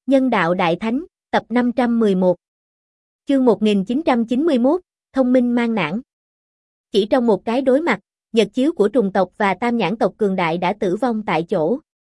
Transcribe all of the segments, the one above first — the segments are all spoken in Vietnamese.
Nhân đạo Đại Thánh, tập 511. Chương 1991, Thông minh mang nản. Chỉ trong một cái đối mặt, Nhật Chiếu của trùng tộc và Tam Nhãn tộc cường đại đã tử vong tại chỗ.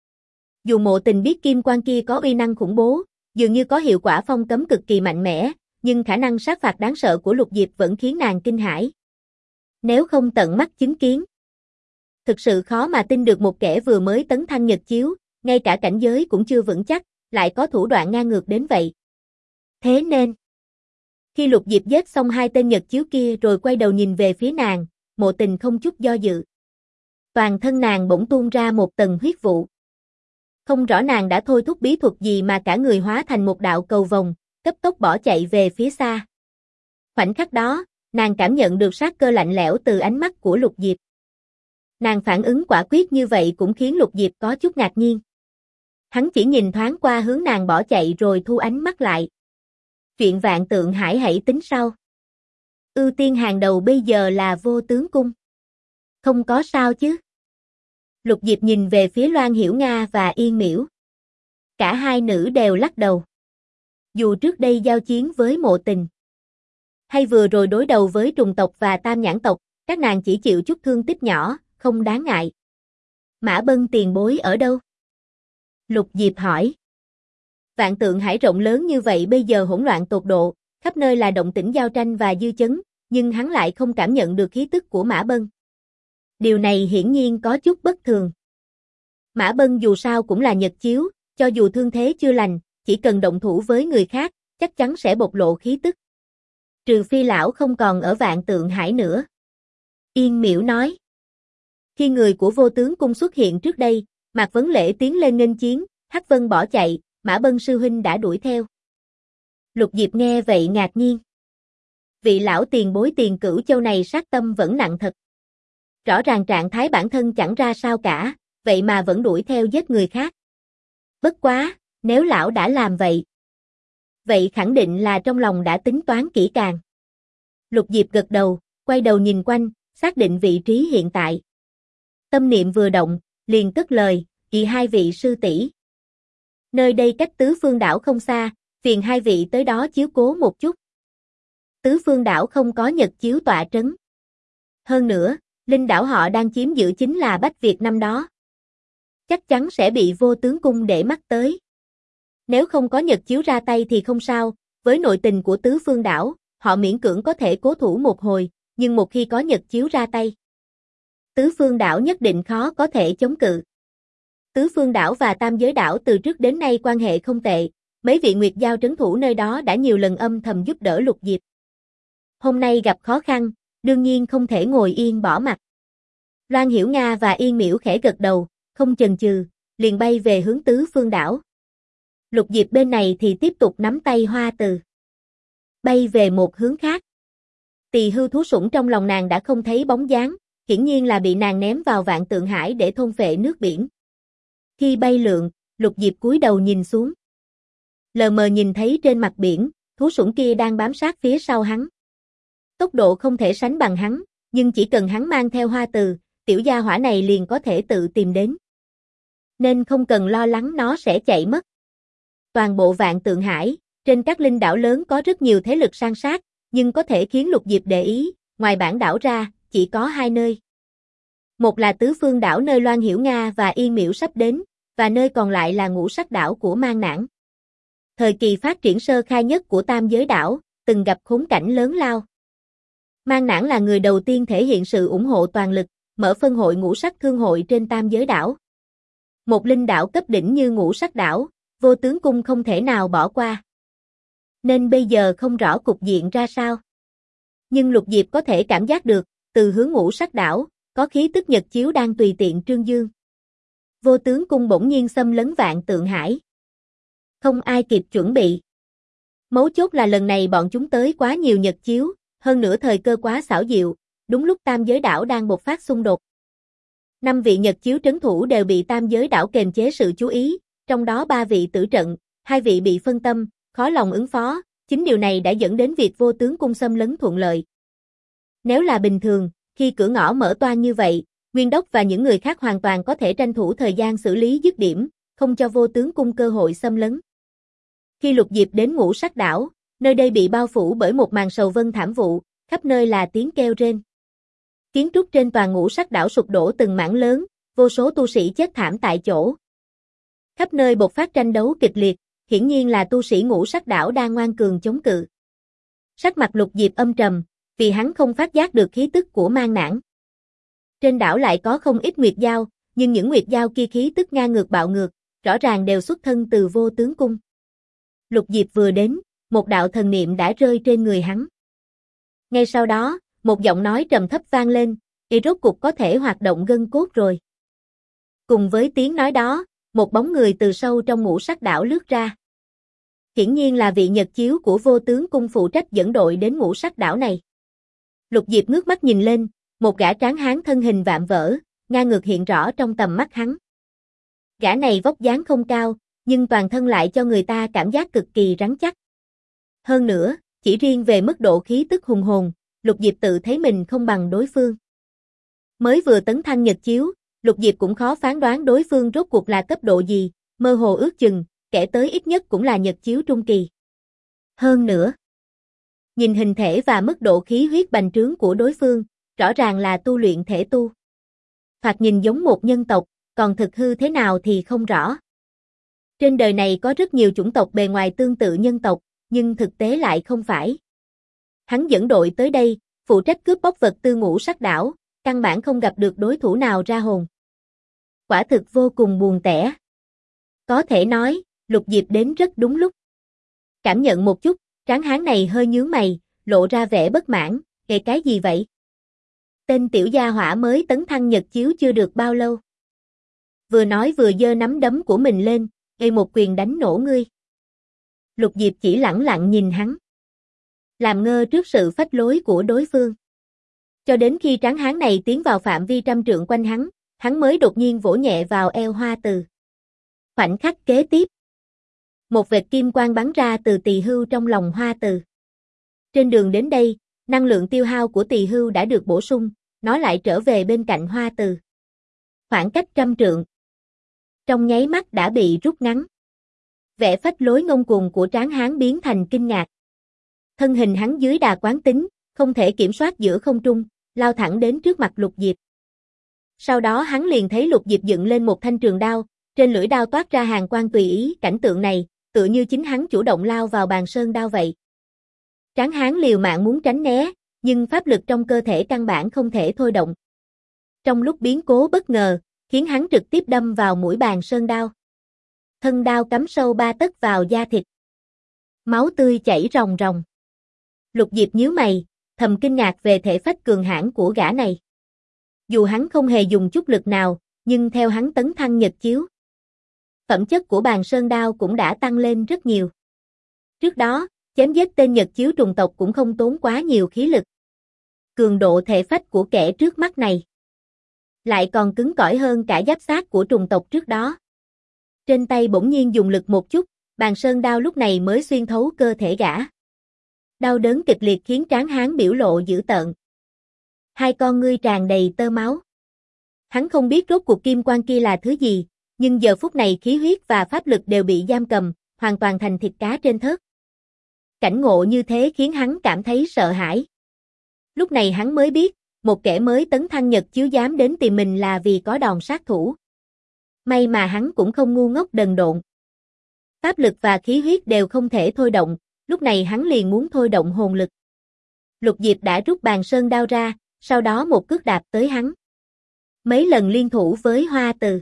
Dù Mộ Tình biết kim quan kia có uy năng khủng bố, dường như có hiệu quả phong cấm cực kỳ mạnh mẽ, nhưng khả năng sát phạt đáng sợ của Lục Diệp vẫn khiến nàng kinh hãi. Nếu không tận mắt chứng kiến, thực sự khó mà tin được một kẻ vừa mới tấn thăng Nhật Chiếu, ngay cả cảnh giới cũng chưa vững chắc, lại có thủ đoạn ngang ngược đến vậy. Thế nên, khi Lục Diệp giết xong hai tên Nhật Chiếu kia rồi quay đầu nhìn về phía nàng, Mộ Tình không chút do dự. Toàn thân nàng bỗng tuôn ra một tầng huyết vụ. Không rõ nàng đã thôi thúc bí thuật gì mà cả người hóa thành một đạo cầu vồng, cấp tốc bỏ chạy về phía xa. Khoảnh khắc đó, nàng cảm nhận được sát cơ lạnh lẽo từ ánh mắt của Lục Diệp. Nàng phản ứng quả quyết như vậy cũng khiến Lục Diệp có chút ngạc nhiên. Hắn chỉ nhìn thoáng qua hướng nàng bỏ chạy rồi thu ánh mắt lại. Chuyện Vạn Tượng Hải hãy tính sau. Ưu tiên hàng đầu bây giờ là Vô Tướng Cung. Không có sao chứ? Lục Diệp nhìn về phía Loan Hiểu Nga và Yên Miễu. Cả hai nữ đều lắc đầu. Dù trước đây giao chiến với Mộ Tình, hay vừa rồi đối đầu với trùng tộc và Tam Nhãn tộc, các nàng chỉ chịu chút thương tích nhỏ, không đáng ngại. Mã Bân tiền bối ở đâu? Lục Diệp hỏi. Vạn Tượng Hải rộng lớn như vậy bây giờ hỗn loạn tột độ, khắp nơi là động tĩnh giao tranh và dư chấn, nhưng hắn lại không cảm nhận được khí tức của Mã Bân. Điều này hiển nhiên có chút bất thường. Mã Bân dù sao cũng là Nhật Chiếu, cho dù thương thế chưa lành, chỉ cần động thủ với người khác, chắc chắn sẽ bộc lộ khí tức. Trừ phi lão không còn ở Vạn Tượng Hải nữa. Yên Miễu nói. Khi người của Vô Tướng Cung xuất hiện trước đây, Mạc Vấn Lễ tiến lên nghênh chiến, Hắc Vân bỏ chạy, Mã Bân sư huynh đã đuổi theo. Lục Diệp nghe vậy ngạc nhiên. Vị lão tiền bối Tiền Cửu Châu này sát tâm vẫn nặng thật. Rõ ràng trạng thái bản thân chẳng ra sao cả, vậy mà vẫn đuổi theo giết người khác. Bất quá, nếu lão đã làm vậy khẳng định là trong lòng đã tính toán kỹ càng. Lục Diệp gật đầu, quay đầu nhìn quanh, xác định vị trí hiện tại. Tâm niệm vừa động, liền cất lời, "Chị hai vị sư tỷ, nơi đây cách Tứ Phương đảo không xa, phiền hai vị tới đó chiếu cố một chút." Tứ Phương đảo không có Nhật Chiếu tọa trấn. Hơn nữa, linh đảo họ đang chiếm giữ chính là Bách Việt năm đó. Chắc chắn sẽ bị Vô Tướng Cung để mắt tới. Nếu không có Nhật Chiếu ra tay thì không sao, với nội tình của Tứ Phương đảo, họ miễn cưỡng có thể cố thủ một hồi, nhưng một khi có Nhật Chiếu ra tay, Tứ Phương đảo nhất định khó có thể chống cự. Tứ Phương đảo và Tam Giới đảo từ trước đến nay quan hệ không tệ, mấy vị Nguyệt Giao trấn thủ nơi đó đã nhiều lần âm thầm giúp đỡ Lục Diệp. Hôm nay gặp khó khăn, đương nhiên không thể ngồi yên bỏ mặc. Loan Hiểu Nga và Yên Miễu khẽ gật đầu, không chần chừ, liền bay về hướng Tứ Phương đảo. Lục Diệp bên này thì tiếp tục nắm tay Hoa Từ, bay về một hướng khác. Tỳ hưu thú sủng trong lòng nàng đã không thấy bóng dáng, hiển nhiên là bị nàng ném vào Vạn Tượng Hải để thôn phệ nước biển. Khi bay lượn, Lục Diệp cúi đầu nhìn xuống. Lờ mờ nhìn thấy trên mặt biển, thú sủng kia đang bám sát phía sau hắn. Tốc độ không thể sánh bằng hắn, nhưng chỉ cần hắn mang theo Hoa Từ, tiểu gia hỏa này liền có thể tự tìm đến. Nên không cần lo lắng nó sẽ chạy mất. Toàn bộ Vạn Tượng Hải, trên các linh đảo lớn có rất nhiều thế lực san sát, nhưng có thể khiến Lục Diệp để ý, ngoài bản đảo ra, chỉ có hai nơi. Một là Tứ Phương đảo nơi Loan Hiểu Nga và Yên Miễu sắp đến, và nơi còn lại là Ngũ Sắc đảo của Mang Nản. Thời kỳ phát triển sơ khai nhất của Tam Giới đảo, từng gặp khốn cảnh lớn lao. Mang Nản là người đầu tiên thể hiện sự ủng hộ toàn lực, mở phân hội Ngũ Sắc thương hội trên Tam Giới đảo. Một linh đảo cấp đỉnh như Ngũ Sắc đảo, Vô Tướng Cung không thể nào bỏ qua. Nên bây giờ không rõ cục diện ra sao. Nhưng Lục Diệp có thể cảm giác được, từ hướng Ngũ Sắc đảo, có khí tức Nhật Chiếu đang tùy tiện trương dương. Vô Tướng Cung bỗng nhiên xâm lấn Vạn Tượng Hải. Không ai kịp chuẩn bị. Mấu chốt là lần này bọn chúng tới quá nhiều Nhật Chiếu, hơn nữa thời cơ quá xảo diệu, đúng lúc Tam Giới đảo đang bộc phát xung đột. 5 vị Nhật Chiếu trấn thủ đều bị Tam Giới đảo kềm chế sự chú ý, trong đó 3 vị tử trận, 2 vị bị phân tâm, khó lòng ứng phó, chính điều này đã dẫn đến việc Vô Tướng Cung xâm lấn thuận lợi. Nếu là bình thường, khi cửa ngõ mở toang như vậy, Nguyên Đốc và những người khác hoàn toàn có thể tranh thủ thời gian xử lý dứt điểm, không cho Vô Tướng Cung cơ hội xâm lấn. Khi Lục Diệp đến Ngũ Sắc Đảo, nơi đây bị bao phủ bởi một màn sầu vân thảm vụ, khắp nơi là tiếng kêu rên. Kiến trúc trên toàn Ngũ Sắc Đảo sụp đổ từng mảng lớn, vô số tu sĩ chết thảm tại chỗ. Khắp nơi bộc phát tranh đấu kịch liệt, hiển nhiên là tu sĩ Ngũ Sắc Đảo đang ngoan cường chống cự. Sắc mặt Lục Diệp âm trầm, vì hắn không phát giác được khí tức của mang nản. Trên đảo lại có không ít nguyệt dao, nhưng những nguyệt dao kia khí tức ngang ngược bạo ngược, rõ ràng đều xuất thân từ Vô Tướng Cung. Lục Diệp vừa đến, một đạo thần niệm đã rơi trên người hắn. Ngay sau đó, một giọng nói trầm thấp vang lên, rốt cục có thể hoạt động gân cốt rồi. Cùng với tiếng nói đó, một bóng người từ sâu trong Ngũ Sắc Đảo lướt ra. Hiển nhiên là vị nhật chiếu của Vô Tướng Cung phụ trách dẫn đội đến Ngũ Sắc Đảo này. Lục Diệp ngước mắt nhìn lên, một gã tráng hán thân hình vạm vỡ, ngang ngược hiện rõ trong tầm mắt hắn. Gã này vóc dáng không cao, nhưng toàn thân lại cho người ta cảm giác cực kỳ rắn chắc. Hơn nữa, chỉ riêng về mức độ khí tức hùng hồn, Lục Diệp tự thấy mình không bằng đối phương. Mới vừa tấn thăng nhật chiếu, Lục Diệp cũng khó phán đoán đối phương rốt cuộc là cấp độ gì, mơ hồ ước chừng, kẻ tới ít nhất cũng là nhật chiếu trung kỳ. Hơn nữa, nhìn hình thể và mức độ khí huyết bành trướng của đối phương, rõ ràng là tu luyện thể tu. Thoạt nhìn giống một nhân tộc, còn thực hư thế nào thì không rõ. Trên đời này có rất nhiều chủng tộc bề ngoài tương tự nhân tộc, nhưng thực tế lại không phải. Hắn dẫn đội tới đây, phụ trách cướp bóc vật tư Ngũ Sắc Đảo, căn bản không gặp được đối thủ nào ra hồn. Quả thực vô cùng buồn tẻ. Có thể nói, Lục Diệp đến rất đúng lúc. Cảm nhận một chút, tráng hán này hơi nhướng mày, lộ ra vẻ bất mãn, cái gì vậy? Tên tiểu gia hỏa mới tấn thăng nhật chiếu chưa được bao lâu. Vừa nói vừa giơ nắm đấm của mình lên, một quyền đánh nổ ngươi. Lục Diệp chỉ lẳng lặng nhìn hắn, làm ngơ trước sự phách lối của đối phương. Cho đến khi tráng hán này tiến vào phạm vi trăm trượng quanh hắn mới đột nhiên vỗ nhẹ vào eo Hoa Từ. Khoảnh khắc kế tiếp, một vệt kim quang bắn ra từ tỳ hưu trong lòng Hoa Từ. Trên đường đến đây, năng lượng tiêu hao của tỳ hưu đã được bổ sung, nó lại trở về bên cạnh Hoa Từ. Khoảng cách trăm trượng, trong nháy mắt đã bị rút ngắn. Vẻ phách lối ngông cuồng của tráng hán biến thành kinh ngạc. Thân hình hắn dưới đà quán tính, không thể kiểm soát giữa không trung, lao thẳng đến trước mặt Lục Diệp. Sau đó hắn liền thấy Lục Diệp dựng lên một thanh trường đao, trên lưỡi đao toát ra hàn quang tùy ý, cảnh tượng này, tựa như chính hắn chủ động lao vào bàn sơn đao vậy. Tráng hán liều mạng muốn tránh né, nhưng pháp lực trong cơ thể căn bản không thể thôi động. Trong lúc biến cố bất ngờ, khiến hắn trực tiếp đâm vào mũi bàn sơn đao. Thân đao cắm sâu 3 tấc vào da thịt. Máu tươi chảy ròng ròng. Lục Diệp nhíu mày, thầm kinh ngạc về thể phách cường hãn của gã này. Dù hắn không hề dùng chút lực nào, nhưng theo hắn tấn thăng nhật chiếu, phẩm chất của bàn sơn đao cũng đã tăng lên rất nhiều. Trước đó, chém giết tên nhật chiếu trùng tộc cũng không tốn quá nhiều khí lực. Cường độ thể phách của kẻ trước mắt này lại còn cứng cỏi hơn cả giáp xác của trùng tộc trước đó. Trên tay bỗng nhiên dùng lực một chút, bàn sơn đao lúc này mới xuyên thấu cơ thể gã. Đau đớn kịch liệt khiến tráng hán biểu lộ dữ tợn. Hai con ngươi tràn đầy tơ máu. Hắn không biết rốt cuộc kim quang kia là thứ gì, nhưng giờ phút này khí huyết và pháp lực đều bị giam cầm, hoàn toàn thành thịt cá trên thớt. Cảnh ngộ như thế khiến hắn cảm thấy sợ hãi. Lúc này hắn mới biết, một kẻ mới tấn thăng nhật chiếu dám đến tìm mình là vì có đòn sát thủ. May mà hắn cũng không ngu ngốc đần độn. Pháp lực và khí huyết đều không thể thôi động, lúc này hắn liền muốn thôi động hồn lực. Lục Diệp đã rút bàn sơn đao ra, sau đó một cước đạp tới hắn. Mấy lần liên thủ với Hoa Từ,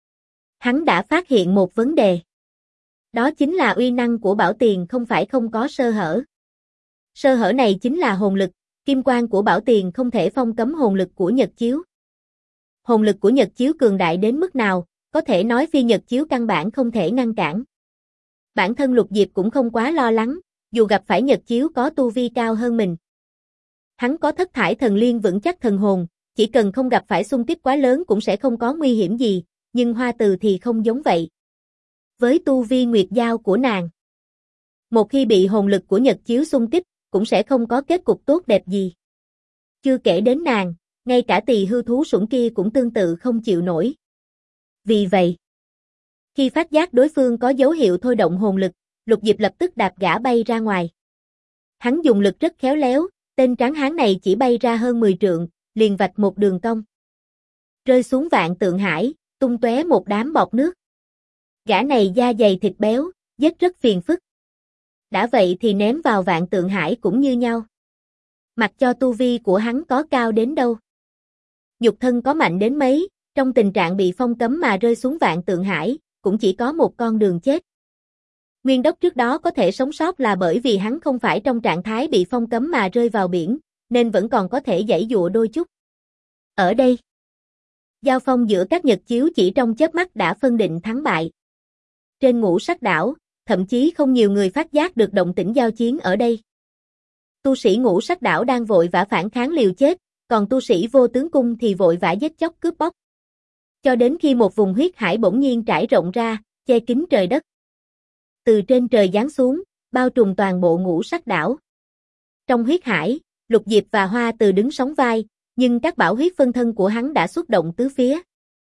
hắn đã phát hiện một vấn đề. Đó chính là uy năng của bảo tiền không phải không có sơ hở. Sơ hở này chính là hồn lực, kim quang của bảo tiền không thể phong cấm hồn lực của nhật chiếu. Hồn lực của nhật chiếu cường đại đến mức nào, có thể nói phi nhật chiếu căn bản không thể ngăn cản. Bản thân Lục Diệp cũng không quá lo lắng, dù gặp phải nhật chiếu có tu vi cao hơn mình. Hắn có thất thải thần liên vững chắc thần hồn, chỉ cần không gặp phải xung kích quá lớn cũng sẽ không có nguy hiểm gì, nhưng Hoa Từ thì không giống vậy. Với tu vi nguyệt giao của nàng, một khi bị hồn lực của nhật chiếu xung kích, cũng sẽ không có kết cục tốt đẹp gì. Chưa kể đến nàng, ngay cả tỳ hưu thú sủng kia cũng tương tự không chịu nổi. Vì vậy, khi phát giác đối phương có dấu hiệu thôi động hồn lực, Lục Diệp lập tức đạp gã bay ra ngoài. Hắn dùng lực rất khéo léo, tên tráng hán này chỉ bay ra hơn 10 trượng, liền vạch một đường cong. Rơi xuống Vạn Tượng Hải, tung tóe một đám bọt nước. Gã này da dày thịt béo, giết rất phiền phức. Đã vậy thì ném vào Vạn Tượng Hải cũng như nhau. Mặc cho tu vi của hắn có cao đến đâu, nhục thân có mạnh đến mấy, trong tình trạng bị phong cấm mà rơi xuống Vạn Tượng Hải, cũng chỉ có một con đường chết. Nguyên Đốc trước đó có thể sống sót là bởi vì hắn không phải trong trạng thái bị phong cấm mà rơi vào biển, nên vẫn còn có thể giãy giụa đôi chút. Ở đây, giao phong giữa các nhật chiếu chỉ trong chớp mắt đã phân định thắng bại. Trên Ngũ Sắc đảo, thậm chí không nhiều người phát giác được động tĩnh giao chiến ở đây. Tu sĩ Ngũ Sắc đảo đang vội vã phản kháng liều chết, còn tu sĩ Vô Tướng cung thì vội vã giết chóc cướp bóc. Cho đến khi một vùng huyết hải bỗng nhiên trải rộng ra, che kín trời đất. Từ trên trời giáng xuống, bao trùm toàn bộ Ngũ Sắc đảo. Trong huyết hải, Lục Diệp và Hoa Từ đứng sóng vai, nhưng các bảo huyết phân thân của hắn đã xuất động tứ phía.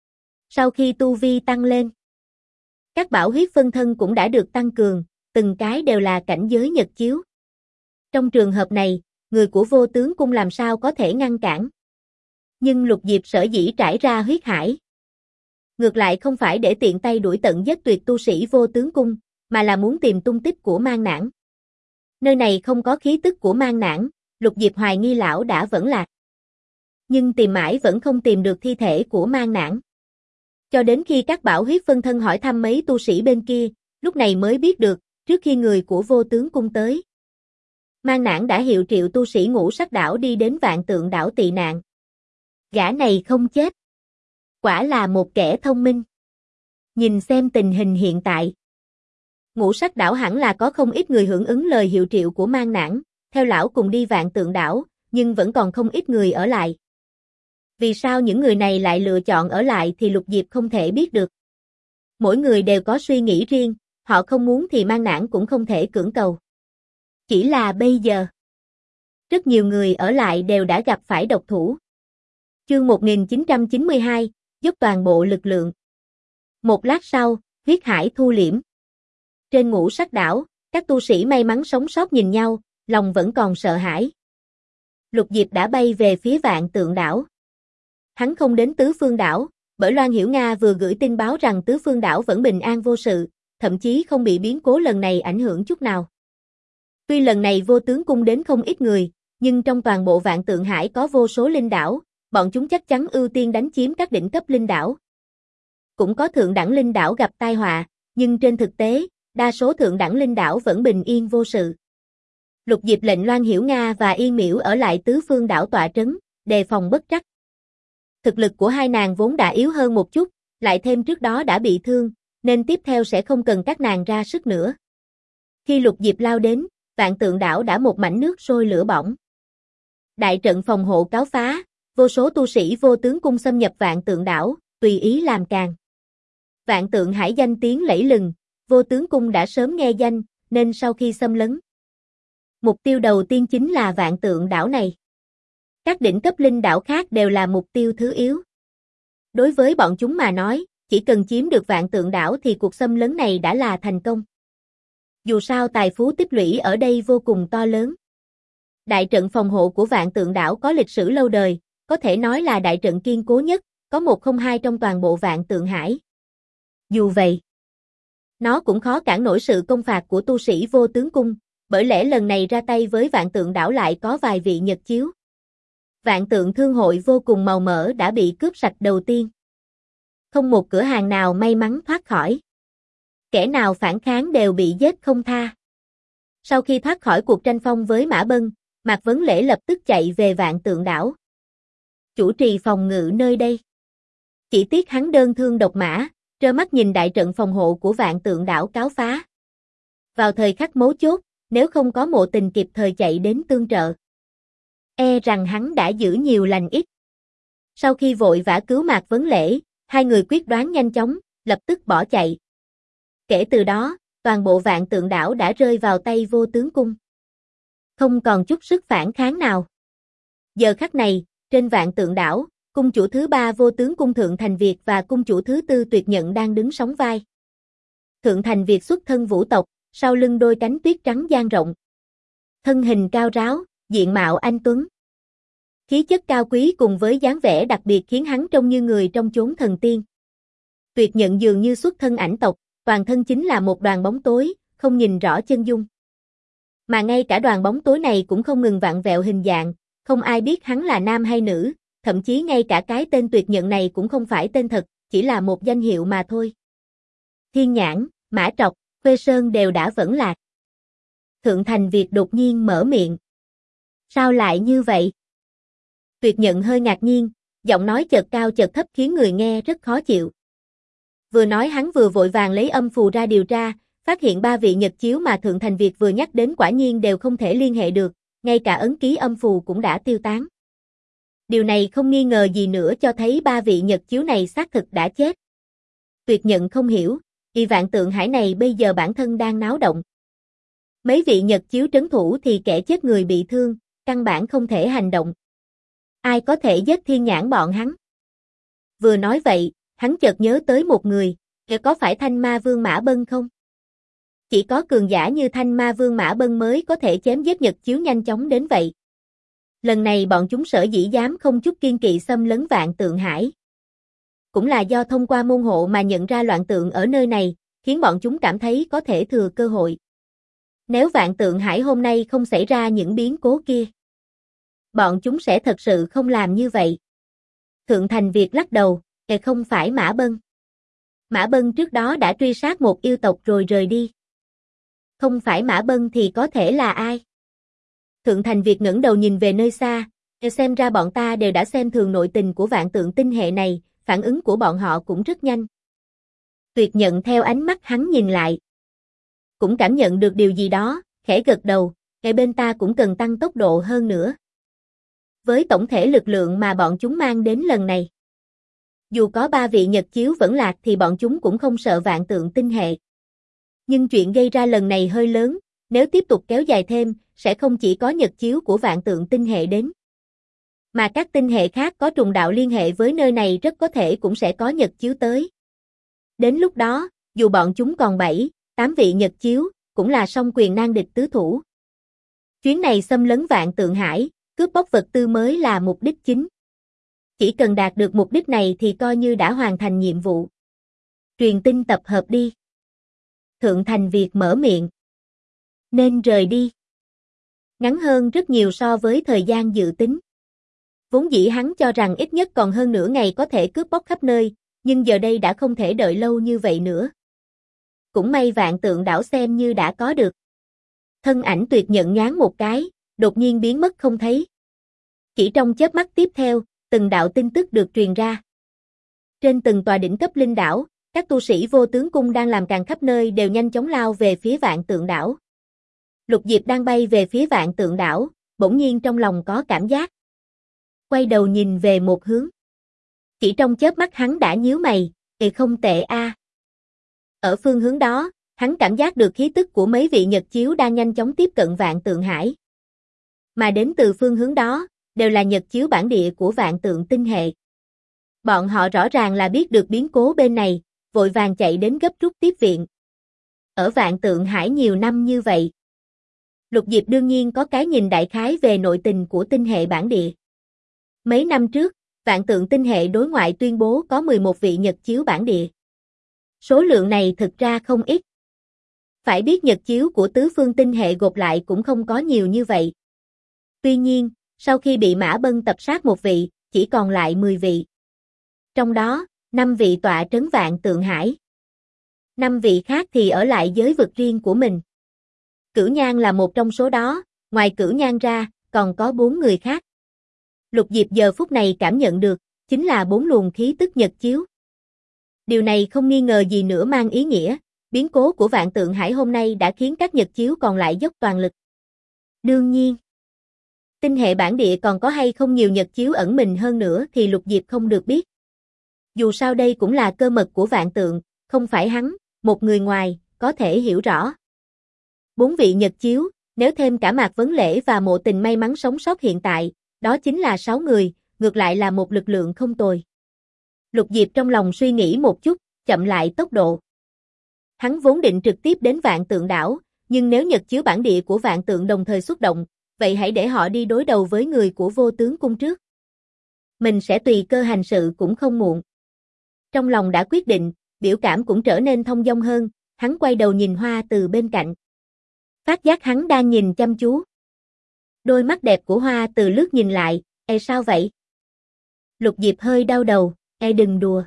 Sau khi tu vi tăng lên, các bảo huyết phân thân cũng đã được tăng cường, từng cái đều là cảnh giới nhật chiếu. Trong trường hợp này, người của Vô Tướng cung làm sao có thể ngăn cản. Nhưng Lục Diệp sở dĩ trải ra huyết hải, ngược lại không phải để tiện tay đuổi tận giết tuyệt tu sĩ Vô Tướng cung, mà là muốn tìm tung tích của Mang Nản. Nơi này không có khí tức của Mang Nản, Lục Diệp hoài nghi lão đã vẫn lạc. Nhưng tìm mãi vẫn không tìm được thi thể của Mang Nản. Cho đến khi các bảo huyết phân thân hỏi thăm mấy tu sĩ bên kia, lúc này mới biết được, trước khi người của Vô Tướng cung tới, Mang Nản đã hiệu triệu tu sĩ Ngũ Sắc đảo đi đến Vạn Tượng đảo tị nạn. Gã này không chết. Quả là một kẻ thông minh. Nhìn xem tình hình hiện tại, Ngũ Sắc đảo hẳn là có không ít người hưởng ứng lời hiệu triệu của Mang Nản, theo lão cùng đi Vạn Tượng đảo, nhưng vẫn còn không ít người ở lại. Vì sao những người này lại lựa chọn ở lại thì Lục Diệp không thể biết được. Mỗi người đều có suy nghĩ riêng, họ không muốn thì Mang Nản cũng không thể cưỡng cầu. Chỉ là bây giờ, rất nhiều người ở lại đều đã gặp phải độc thủ. Chương 1992, dốc toàn bộ lực lượng. Một lát sau, huyết hải thu liễm. Trên Ngũ Sắc đảo, các tu sĩ may mắn sống sót nhìn nhau, lòng vẫn còn sợ hãi. Lục Diệp đã bay về phía Vạn Tượng đảo. Hắn không đến Tứ Phương đảo, bởi Loan Hiểu Nga vừa gửi tin báo rằng Tứ Phương đảo vẫn bình an vô sự, thậm chí không bị biến cố lần này ảnh hưởng chút nào. Tuy lần này Vô Tướng cung đến không ít người, nhưng trong toàn bộ Vạn Tượng Hải có vô số linh đảo, bọn chúng chắc chắn ưu tiên đánh chiếm các đỉnh cấp linh đảo. Cũng có thượng đẳng linh đảo gặp tai họa, nhưng trên thực tế, đa số thượng đẳng linh đảo vẫn bình yên vô sự. Lục Diệp lệnh Loan Hiểu Nga và Yên Miễu ở lại Tứ Phương đảo tọa trấn, đề phòng bất trắc. Thực lực của hai nàng vốn đã yếu hơn một chút, lại thêm trước đó đã bị thương, nên tiếp theo sẽ không cần các nàng ra sức nữa. Khi Lục Diệp lao đến, Vạn Tượng đảo đã một mảnh nước sôi lửa bỏng. Đại trận phòng hộ cáo phá, vô số tu sĩ Vô Tướng cung xâm nhập Vạn Tượng đảo, tùy ý làm càng. Vạn Tượng Hải danh tiếng lẫy lừng, Vô Tướng cung đã sớm nghe danh, nên sau khi xâm lấn, mục tiêu đầu tiên chính là Vạn Tượng đảo này. Các đỉnh cấp linh đảo khác đều là mục tiêu thứ yếu. Đối với bọn chúng mà nói, chỉ cần chiếm được Vạn Tượng đảo thì cuộc xâm lấn này đã là thành công. Dù sao tài phú tích lũy ở đây vô cùng to lớn. Đại trận phòng hộ của Vạn Tượng đảo có lịch sử lâu đời, có thể nói là đại trận kiên cố nhất, có một không hai trong toàn bộ Vạn Tượng Hải. Dù vậy, nó cũng khó cản nổi sự công phạt của tu sĩ Vô Tướng cung, bởi lẽ lần này ra tay với Vạn Tượng đảo lại có vài vị nhật chiếu. Vạn Tượng thương hội vô cùng màu mỡ đã bị cướp sạch đầu tiên. Không một cửa hàng nào may mắn thoát khỏi. Kẻ nào phản kháng đều bị giết không tha. Sau khi thoát khỏi cuộc tranh phong với Mã Bân, Mạc Vấn Lễ lập tức chạy về Vạn Tượng đảo, chủ trì phòng ngự nơi đây. Chỉ tiếc hắn đơn thương độc mã, trơ mắt nhìn đại trận phòng hộ của Vạn Tượng đảo cáo phá. Vào thời khắc mấu chốt, nếu không có Mộ Tình kịp thời chạy đến tương trợ, e rằng hắn đã giữ nhiều lành ít. Sau khi vội vã cứu Mạc Vấn Lễ, hai người quyết đoán nhanh chóng, lập tức bỏ chạy. Kể từ đó, toàn bộ Vạn Tượng đảo đã rơi vào tay Vô Tướng cung. Không còn chút sức phản kháng nào. Giờ khắc này, trên Vạn Tượng đảo, cung chủ thứ ba Vô Tướng cung Thượng Thành Việt và cung chủ thứ tư Tuyệt Nhận đang đứng sóng vai. Thượng Thành Việt xuất thân vũ tộc, sau lưng đôi cánh tuyết trắng dang rộng. Thân hình cao ráo, diện mạo anh tuấn. Khí chất cao quý cùng với dáng vẻ đặc biệt khiến hắn trông như người trong chốn thần tiên. Tuyệt Nhận dường như xuất thân ảnh tộc, toàn thân chính là một đoàn bóng tối, không nhìn rõ chân dung. Mà ngay cả đoàn bóng tối này cũng không ngừng vặn vẹo hình dạng, không ai biết hắn là nam hay nữ, thậm chí ngay cả cái tên Tuyệt Nhận này cũng không phải tên thật, chỉ là một danh hiệu mà thôi. Thiên Nhãn, Mã Trọc, Khuê Sơn đều đã vẫn lạc. Thượng Thành Việt đột nhiên mở miệng. Sao lại như vậy? Tuyệt Nhận hơi ngạc nhiên, giọng nói chợt cao chợt thấp khiến người nghe rất khó chịu. Vừa nói hắn vừa vội vàng lấy âm phù ra điều tra, phát hiện 3 vị nhật chiếu mà Thượng Thành Việt vừa nhắc đến quả nhiên đều không thể liên hệ được, ngay cả ấn ký âm phù cũng đã tiêu tán. Điều này không nghi ngờ gì nữa cho thấy 3 vị nhật chiếu này xác thực đã chết. Tuyệt Nhận không hiểu, vì Vạn Tượng Hải này bây giờ bản thân đang náo động. Mấy vị nhật chiếu trấn thủ thì kẻ chết người bị thương, căn bản không thể hành động. Ai có thể giết Thiên Nhãn bọn hắn? Vừa nói vậy, hắn chợt nhớ tới một người, có phải Thanh Ma Vương Mã Bân không? Chỉ có cường giả như Thanh Ma Vương Mã Bân mới có thể chém giết nhật chiếu nhanh chóng đến vậy. Lần này bọn chúng sở dĩ dám không chút kiên kỵ xâm lấn Vạn Tượng Hải. Cũng là do thông qua môn hộ mà nhận ra loạn tượng ở nơi này, khiến bọn chúng cảm thấy có thể thừa cơ hội. Nếu Vạn Tượng Hải hôm nay không xảy ra những biến cố kia, bọn chúng sẽ thật sự không làm như vậy. Thượng Thành Việt lắc đầu, không phải Mã Bân. Mã Bân trước đó đã truy sát một yêu tộc rồi rời đi. Không phải Mã Bân thì có thể là ai? Thượng Thành Việt ngẩng đầu nhìn về nơi xa, xem ra bọn ta đều đã xem thường nội tình của Vạn Tượng tinh hệ này, phản ứng của bọn họ cũng rất nhanh. Tuyệt Nhận theo ánh mắt hắn nhìn lại. Cũng cảm nhận được điều gì đó, khẽ gật đầu, bên ta cũng cần tăng tốc độ hơn nữa. Với tổng thể lực lượng mà bọn chúng mang đến lần này, dù có 3 vị nhật chiếu vẫn lạc thì bọn chúng cũng không sợ Vạn Tượng tinh hệ. Nhưng chuyện gây ra lần này hơi lớn, nếu tiếp tục kéo dài thêm, sẽ không chỉ có nhật chiếu của Vạn Tượng tinh hệ đến. Mà các tinh hệ khác có trùng đạo liên hệ với nơi này rất có thể cũng sẽ có nhật chiếu tới. Đến lúc đó, dù bọn chúng còn 7, 8 vị nhật chiếu, cũng là song quyền nan địch tứ thủ. Chuyến này xâm lấn Vạn Tượng Hải, cướp bóc vật tư mới là mục đích chính. Chỉ cần đạt được mục đích này thì coi như đã hoàn thành nhiệm vụ. Truyền tin tập hợp đi. Thượng Thành Việt mở miệng. Nên rời đi. Ngắn hơn rất nhiều so với thời gian dự tính. Vốn dĩ hắn cho rằng ít nhất còn hơn nửa ngày có thể cướp bóc khắp nơi, nhưng giờ đây đã không thể đợi lâu như vậy nữa. Cũng may Vạn Tượng đảo xem như đã có được. Thân ảnh Tuyệt Nhận nhoáng một cái, đột nhiên biến mất không thấy. Chỉ trong chớp mắt tiếp theo, từng đạo tin tức được truyền ra. Trên từng tòa đỉnh cấp linh đảo, các tu sĩ Vô Tướng Cung đang làm càng khắp nơi đều nhanh chóng lao về phía Vạn Tượng đảo. Lục Diệp đang bay về phía Vạn Tượng đảo, bỗng nhiên trong lòng có cảm giác. Quay đầu nhìn về một hướng. Chỉ trong chớp mắt hắn đã nhíu mày, không tệ a. Ở phương hướng đó, hắn cảm giác được khí tức của mấy vị nhật chiếu đang nhanh chóng tiếp cận Vạn Tượng Hải. Mà đến từ phương hướng đó, đều là nhật chiếu bản địa của Vạn Tượng tinh hệ. Bọn họ rõ ràng là biết được biến cố bên này, vội vàng chạy đến gấp rút tiếp viện. Ở Vạn Tượng Hải nhiều năm như vậy, Lục Diệp đương nhiên có cái nhìn đại khái về nội tình của tinh hệ bản địa. Mấy năm trước, Vạn Tượng tinh hệ đối ngoại tuyên bố có 11 vị nhật chiếu bản địa. Số lượng này thực ra không ít. Phải biết nhật chiếu của tứ phương tinh hệ gộp lại cũng không có nhiều như vậy. Tuy nhiên, sau khi bị Mã Bân tập sát một vị, chỉ còn lại 10 vị. Trong đó, 5 vị tọa trấn Vạn Tượng Hải. 5 vị khác thì ở lại giới vực riêng của mình. Cửu Nhan là một trong số đó, ngoài Cửu Nhan ra, còn có 4 người khác. Lục Diệp giờ phút này cảm nhận được, chính là 4 luồng khí tức nhật chiếu. Điều này không nghi ngờ gì nữa mang ý nghĩa, biến cố của Vạn Tượng Hải hôm nay đã khiến các nhật chiếu còn lại dốc toàn lực. Đương nhiên, tinh hệ bản địa còn có hay không nhiều nhật chiếu ẩn mình hơn nữa thì Lục Diệp không được biết. Dù sao đây cũng là cơ mật của Vạn Tượng, không phải hắn, một người ngoài, có thể hiểu rõ. 4 vị nhật chiếu, nếu thêm cả Mạc Vấn Lễ và Mộ Tình may mắn sống sót hiện tại, đó chính là 6 người, ngược lại là một lực lượng không tồi. Lục Diệp trong lòng suy nghĩ một chút, chậm lại tốc độ. Hắn vốn định trực tiếp đến Vạn Tượng đảo, nhưng nếu nhật chiếu bản địa của vạn tượng đồng thời xuất động, vậy hãy để họ đi đối đầu với người của vô tướng cung trước. Mình sẽ tùy cơ hành sự cũng không muộn. Trong lòng đã quyết định, biểu cảm cũng trở nên thông dong hơn, hắn quay đầu nhìn Hoa Từ bên cạnh. Phát giác hắn đang nhìn chăm chú. Đôi mắt đẹp của Hoa Từ lướt nhìn lại, sao vậy? Lục Diệp hơi đau đầu, đừng đùa.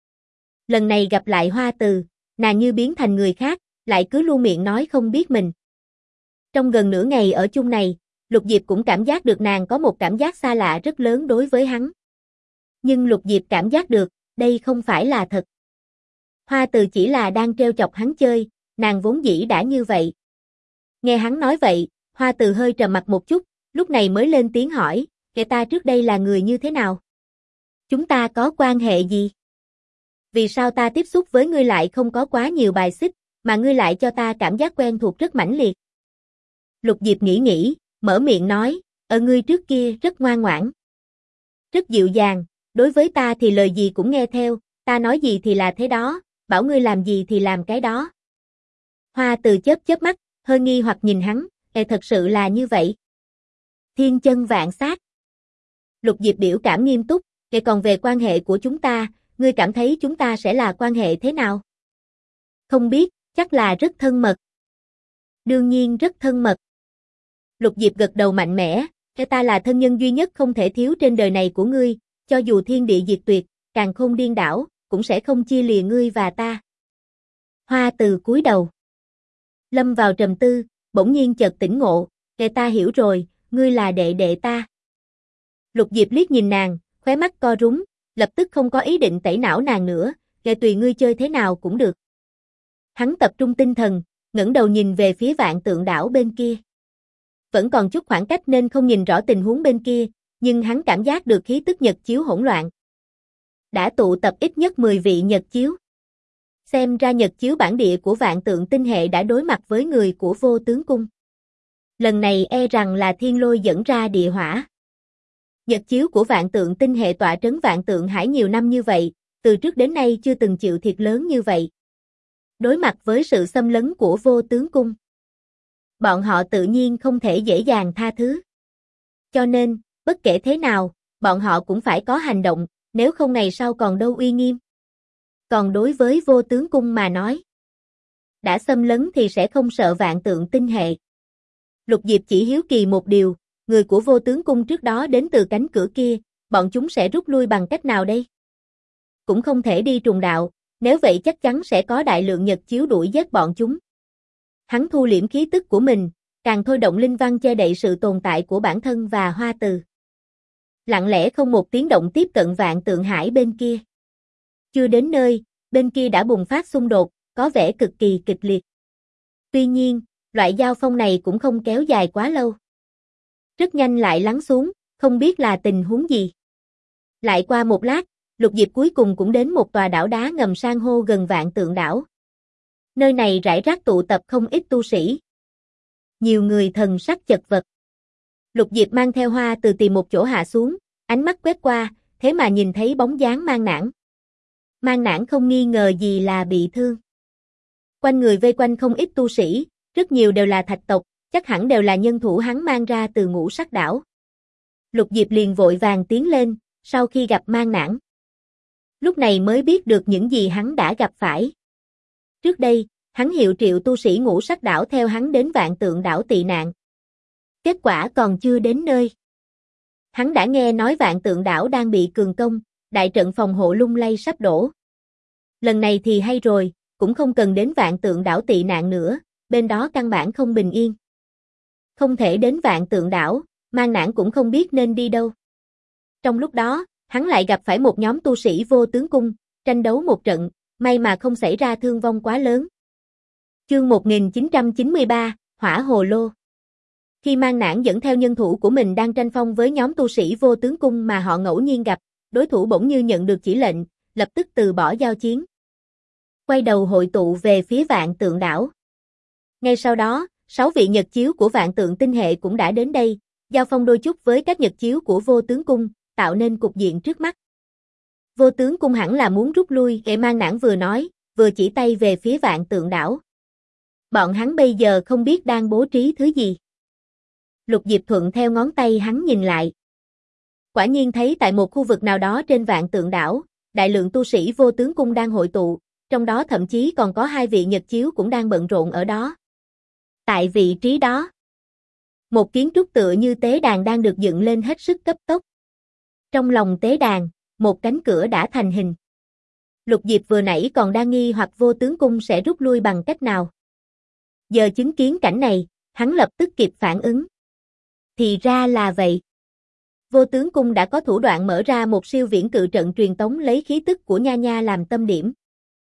Lần này gặp lại Hoa Từ, nàng như biến thành người khác, lại cứ luôn miệng nói không biết mình. Trong gần nửa ngày ở chung này, Lục Diệp cũng cảm giác được nàng có một cảm giác xa lạ rất lớn đối với hắn. Nhưng Lục Diệp cảm giác được, đây không phải là thật. Hoa Từ chỉ là đang trêu chọc hắn chơi, nàng vốn dĩ đã như vậy. Nghe hắn nói vậy, Hoa Từ hơi trầm mặt một chút, lúc này mới lên tiếng hỏi, kẻ ta trước đây là người như thế nào? Chúng ta có quan hệ gì? Vì sao ta tiếp xúc với ngươi lại không có quá nhiều bài xích, mà ngươi lại cho ta cảm giác quen thuộc rất mãnh liệt? Lục Diệp nghĩ, mở miệng nói, ngươi trước kia rất ngoan ngoãn. Rất dịu dàng, đối với ta thì lời gì cũng nghe theo, ta nói gì thì là thế đó, bảo ngươi làm gì thì làm cái đó. Hoa Từ chớp mắt, hơi nghi hoặc nhìn hắn, thật sự là như vậy. Thiên chân vạn sát. Lục Diệp biểu cảm nghiêm túc, còn về quan hệ của chúng ta, ngươi cảm thấy chúng ta sẽ là quan hệ thế nào? Không biết, chắc là rất thân mật. Đương nhiên rất thân mật. Lục Diệp gật đầu mạnh mẽ, ta là thân nhân duy nhất không thể thiếu trên đời này của ngươi, cho dù thiên địa diệt tuyệt, càn khôn điên đảo, cũng sẽ không chia lìa ngươi và ta. Hoa Từ cúi đầu. Lâm vào trầm tư, bỗng nhiên chợt tỉnh ngộ, ta hiểu rồi, ngươi là đệ đệ ta. Lục Diệp liếc nhìn nàng, khóe mắt co rúm, lập tức không có ý định tẩy não nàng nữa, tùy ngươi chơi thế nào cũng được. Hắn tập trung tinh thần, ngẩng đầu nhìn về phía vạn tượng đảo bên kia. Vẫn còn chút khoảng cách nên không nhìn rõ tình huống bên kia, nhưng hắn cảm giác được khí tức nhật chiếu hỗn loạn. Đã tụ tập ít nhất 10 vị nhật chiếu. Xem ra nhật chiếu bản địa của vạn tượng tinh hệ đã đối mặt với người của vô tướng cung. Lần này rằng là thiên lôi dẫn ra địa hỏa. Nhật chiếu của vạn tượng tinh hệ tọa trấn vạn tượng hải nhiều năm như vậy, từ trước đến nay chưa từng chịu thiệt lớn như vậy. Đối mặt với sự xâm lấn của vô tướng cung, bọn họ tự nhiên không thể dễ dàng tha thứ. Cho nên, bất kể thế nào, bọn họ cũng phải có hành động, nếu không ngày sau còn đâu uy nghiêm. Còn đối với vô tướng cung mà nói, đã xâm lấn thì sẽ không sợ vạn tượng tinh hệ. Lục Diệp chỉ hiếu kỳ một điều, người của vô tướng cung trước đó đến từ cánh cửa kia, bọn chúng sẽ rút lui bằng cách nào đây? Cũng không thể đi trùng đạo, nếu vậy chắc chắn sẽ có đại lượng nhật chiếu đuổi giết bọn chúng. Hắn thu liễm khí tức của mình, càng thôi động linh văn che đậy sự tồn tại của bản thân và Hoa Từ. Lặng lẽ không một tiếng động tiếp cận vạn tượng hải bên kia. Chưa đến nơi, bên kia đã bùng phát xung đột, có vẻ cực kỳ kịch liệt. Tuy nhiên, loại giao phong này cũng không kéo dài quá lâu. Rất nhanh lại lắng xuống, không biết là tình huống gì. Lại qua một lát, Lục Diệp cuối cùng cũng đến một tòa đảo đá ngầm san hô gần vạn tượng đảo. Nơi này rải rác tụ tập không ít tu sĩ. Nhiều người thần sắc chật vật. Lục Diệp mang theo Hoa Từ tìm một chỗ hạ xuống, ánh mắt quét qua, thế mà nhìn thấy bóng dáng Mang Nản. Mang Nản không nghi ngờ gì là bị thương. Quanh người vây quanh không ít tu sĩ, rất nhiều đều là thạch tộc, chắc hẳn đều là nhân thủ hắn mang ra từ Ngũ Sắc đảo. Lục Diệp liền vội vàng tiến lên, sau khi gặp Mang Nản. Lúc này mới biết được những gì hắn đã gặp phải. Trước đây, hắn hiệu triệu tu sĩ Ngũ Sắc đảo theo hắn đến vạn tượng đảo tị nạn. Kết quả còn chưa đến nơi. Hắn đã nghe nói vạn tượng đảo đang bị cường công, đại trận phòng hộ lung lay sắp đổ. Lần này thì hay rồi, cũng không cần đến vạn tượng đảo tị nạn nữa, bên đó căn bản không bình yên. Không thể đến vạn tượng đảo, Mang Nản cũng không biết nên đi đâu. Trong lúc đó, hắn lại gặp phải một nhóm tu sĩ vô tướng cung, tranh đấu một trận, may mà không xảy ra thương vong quá lớn. Chương 1993, Hỏa Hồ Lô. Khi Mang Nản dẫn theo nhân thủ của mình đang tranh phong với nhóm tu sĩ vô tướng cung mà họ ngẫu nhiên gặp, đối thủ bỗng như nhận được chỉ lệnh, lập tức từ bỏ giao chiến. Quay đầu hội tụ về phía vạn tượng đảo. Ngay sau đó, 6 vị nhật chiếu của vạn tượng tinh hệ cũng đã đến đây, giao phong đôi chút với các nhật chiếu của vô tướng cung, tạo nên cục diện trước mắt. Vô tướng cung hẳn là muốn rút lui, Mang Nản vừa nói, vừa chỉ tay về phía vạn tượng đảo. Bọn hắn bây giờ không biết đang bố trí thứ gì. Lục Diệp thuận theo ngón tay hắn nhìn lại. Quả nhiên thấy tại một khu vực nào đó trên Vạn Tượng đảo, đại lượng tu sĩ Vô Tướng Cung đang hội tụ, trong đó thậm chí còn có 2 vị Nhật Chiếu cũng đang bận rộn ở đó. Tại vị trí đó, một kiến trúc tựa như tế đàn đang được dựng lên hết sức cấp tốc. Trong lòng tế đàn, một cánh cửa đã thành hình. Lục Diệp vừa nãy còn đang nghi hoặc Vô Tướng Cung sẽ rút lui bằng cách nào. Giờ chứng kiến cảnh này, hắn lập tức kịp phản ứng. Thì ra là vậy. Vô Tướng Cung đã có thủ đoạn mở ra một siêu viễn cự trận truyền tống lấy khí tức của Nha Nha làm tâm điểm.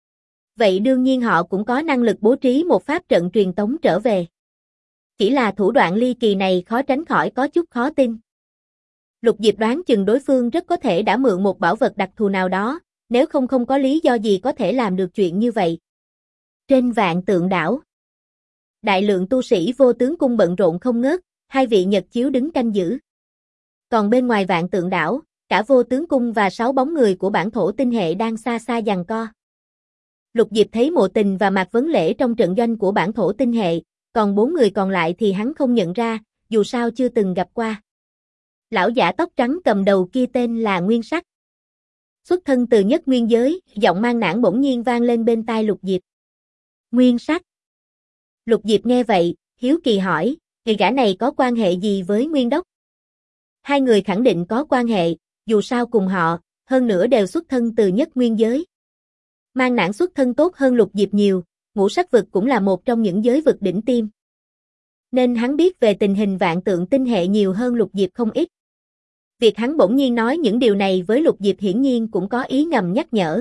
Vậy đương nhiên họ cũng có năng lực bố trí một pháp trận truyền tống trở về. Chỉ là thủ đoạn ly kỳ này khó tránh khỏi có chút khó tin. Lục Diệp đoán chừng đối phương rất có thể đã mượn một bảo vật đặc thù nào đó, nếu không có lý do gì có thể làm được chuyện như vậy. Trên Vạn Tượng đảo, đại lượng tu sĩ Vô Tướng Cung bận rộn không ngớt, 2 vị Nhật Chiếu đứng canh giữ. Còn bên ngoài Vạn Tượng đảo, cả Vô Tướng Cung và 6 bóng người của bản thổ tinh hệ đang xa xa giằng co. Lục Diệp thấy Mộ Tình và Mạc Vấn Lễ trong trận doanh của bản thổ tinh hệ, còn 4 người còn lại thì hắn không nhận ra, dù sao chưa từng gặp qua. Lão giả tóc trắng cầm đầu kia tên là Nguyên Sắc. Xuất thân từ nhất nguyên giới, giọng mang nản bỗng nhiên vang lên bên tai Lục Diệp. Nguyên Sắc. Lục Diệp nghe vậy, hiếu kỳ hỏi, người gã này có quan hệ gì với Nguyên Đốc? 2 người khẳng định có quan hệ, dù sao cùng họ, hơn nữa đều xuất thân từ nhất nguyên giới. Mang nản xuất thân tốt hơn Lục Diệp nhiều, Ngũ Sắc vực cũng là một trong những giới vực đỉnh tiêm. Nên hắn biết về tình hình Vạn Tượng tinh hệ nhiều hơn Lục Diệp không ít. Việc hắn bỗng nhiên nói những điều này với Lục Diệp hiển nhiên cũng có ý ngầm nhắc nhở.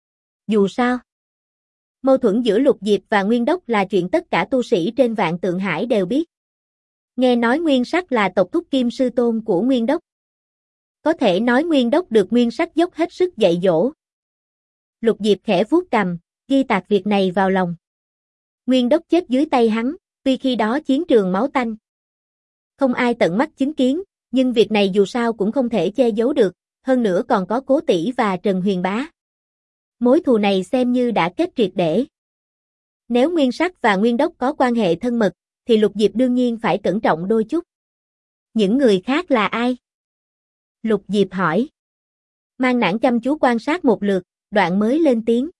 Dù sao, mâu thuẫn giữa Lục Diệp và Nguyên Đốc là chuyện tất cả tu sĩ trên Vạn Tượng Hải đều biết. Nghe nói Nguyên Sắc là tộc thúc kim sư tôn của Nguyên Đốc. Có thể nói Nguyên Đốc được Nguyên Sắc dốc hết sức dạy dỗ. Lục Diệp khẽ vuốt cằm, ghi tạc việc này vào lòng. Nguyên Đốc chết dưới tay hắn, tuy khi đó chiến trường máu tanh. Không ai tận mắt chứng kiến, nhưng việc này dù sao cũng không thể che giấu được, hơn nữa còn có Cố Tỷ và Trần Huyền Bá. Mối thù này xem như đã kết triệt để. Nếu Nguyên Sắc và Nguyên Đốc có quan hệ thân mật, thì Lục Diệp đương nhiên phải cẩn trọng đôi chút. Những người khác là ai? Lục Diệp hỏi. Mang nản chăm chú quan sát một lượt, đoạn mới lên tiếng.